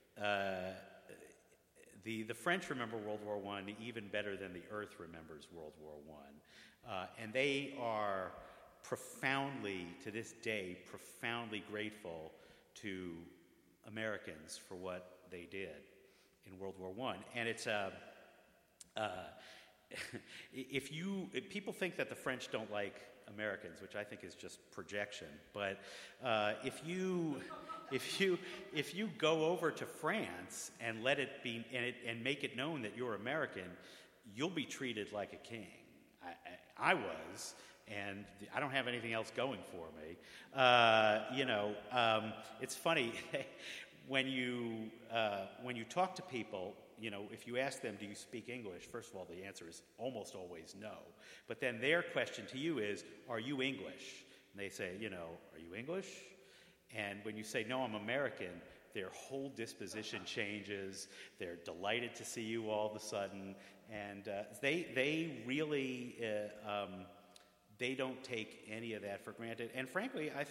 the French remember World War I even better than the Earth remembers World War I. And they are profoundly, to this day, profoundly grateful to Americans for what they did in World War I. And it's if people think that the French don't like Americans, which I think is just projection, but if you go over to France and let it be and make it known that you're American, you'll be treated like a king. I was, and I don't have anything else going for me. It's funny when you talk to people. You know, if you ask them, do you speak English? First of all, the answer is almost always no. But then their question to you is, are you English? And they say, you know, are you English? And when you say, no, I'm American, their whole disposition changes. They're delighted to see you all of a sudden. And they really, they don't take any of that for granted. And frankly, I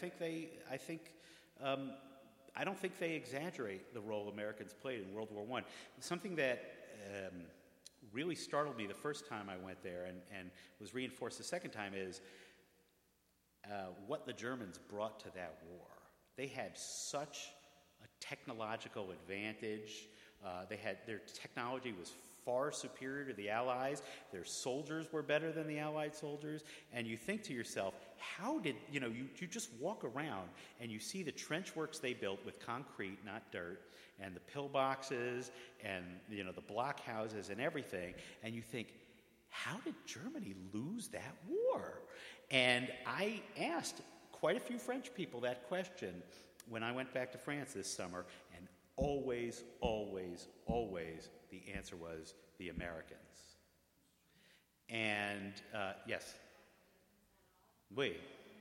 don't think they exaggerate the role Americans played in World War I. Something that really startled me the first time I went there and was reinforced the second time is what the Germans brought to that war. They had such a technological advantage. Their technology was far superior to the Allies. Their soldiers were better than the Allied soldiers. And you think to yourself, how did, you just walk around and you see the trench works they built with concrete, not dirt, and the pillboxes and, the blockhouses and everything. And you think, how did Germany lose that war? And I asked quite a few French people that question when I went back to France this summer, and always, always, always the answer was the Americans. And, yes? Oui.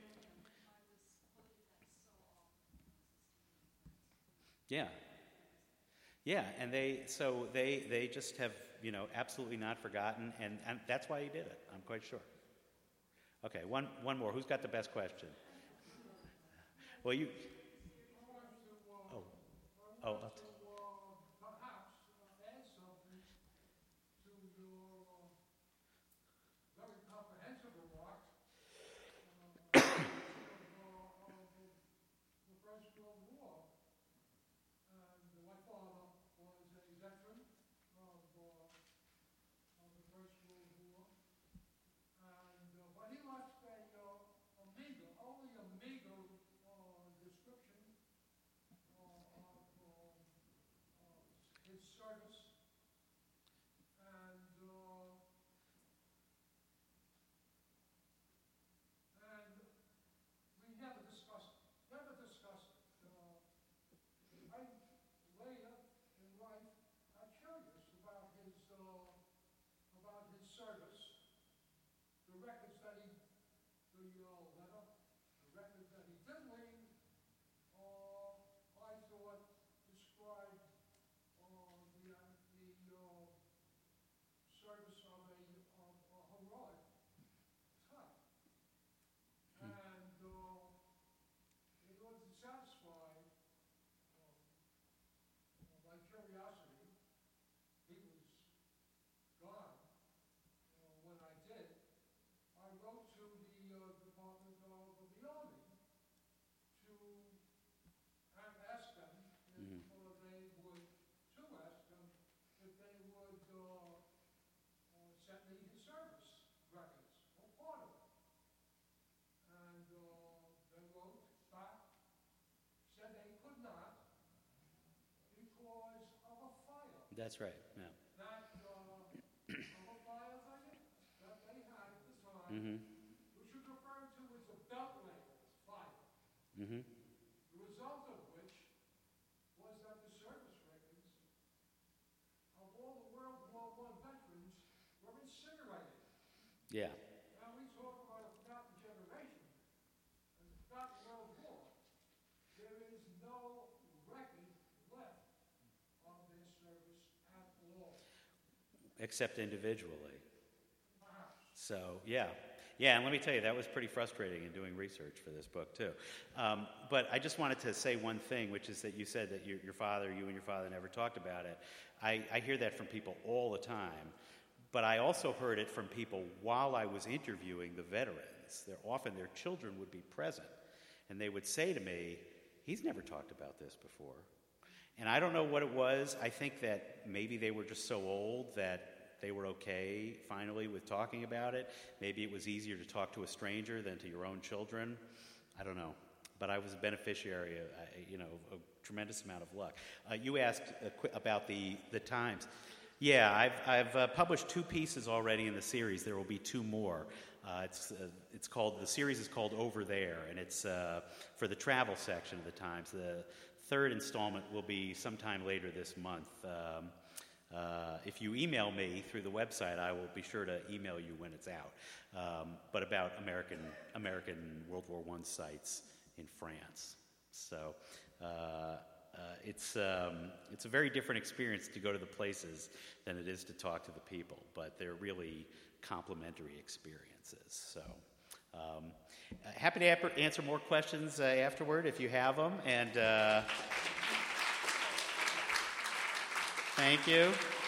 Yeah. Yeah, and they just have, absolutely not forgotten, and that's why he did it, I'm quite sure. Okay, one more. Who's got the best question? Well, you... Oh, perhaps add something to your very comprehensive remarks of the First World War. And my father was a veteran of the First World War, and but he left only a meager description of his service, and we never discussed it. I later in life That's right. Yeah. That rubber files, I guess, that they had at the time, Mm-hmm. which was referred to as a belt label file. Mm-hmm. The result of which was that the service records of all the World War I veterans were incinerated. Yeah. Now we talk about a forgotten generation and a forgotten World War. There is no record left of their service at all. Except individually. So, yeah. Yeah, and let me tell you, that was pretty frustrating in doing research for this book, too. But I just wanted to say one thing, which is that you said that you and your father never talked about it. I hear that from people all the time. But I also heard it from people while I was interviewing the veterans. Often their children would be present, and they would say to me, he's never talked about this before. And I don't know what it was. I think that maybe they were just so old that they were okay, finally, with talking about it. Maybe it was easier to talk to a stranger than to your own children. I don't know. But I was a beneficiary of, a tremendous amount of luck. You asked about the Times. Yeah, I've published 2 pieces already in the series. There will be 2 more. The series is called Over There, and it's for the travel section of the Times. The 3rd installment will be sometime later this month. If you email me through the website, I will be sure to email you when it's out. But about American World War I sites in France. So it's a very different experience to go to the places than it is to talk to the people. But they're really complementary experiences. So happy to answer more questions afterward if you have them. And thank you.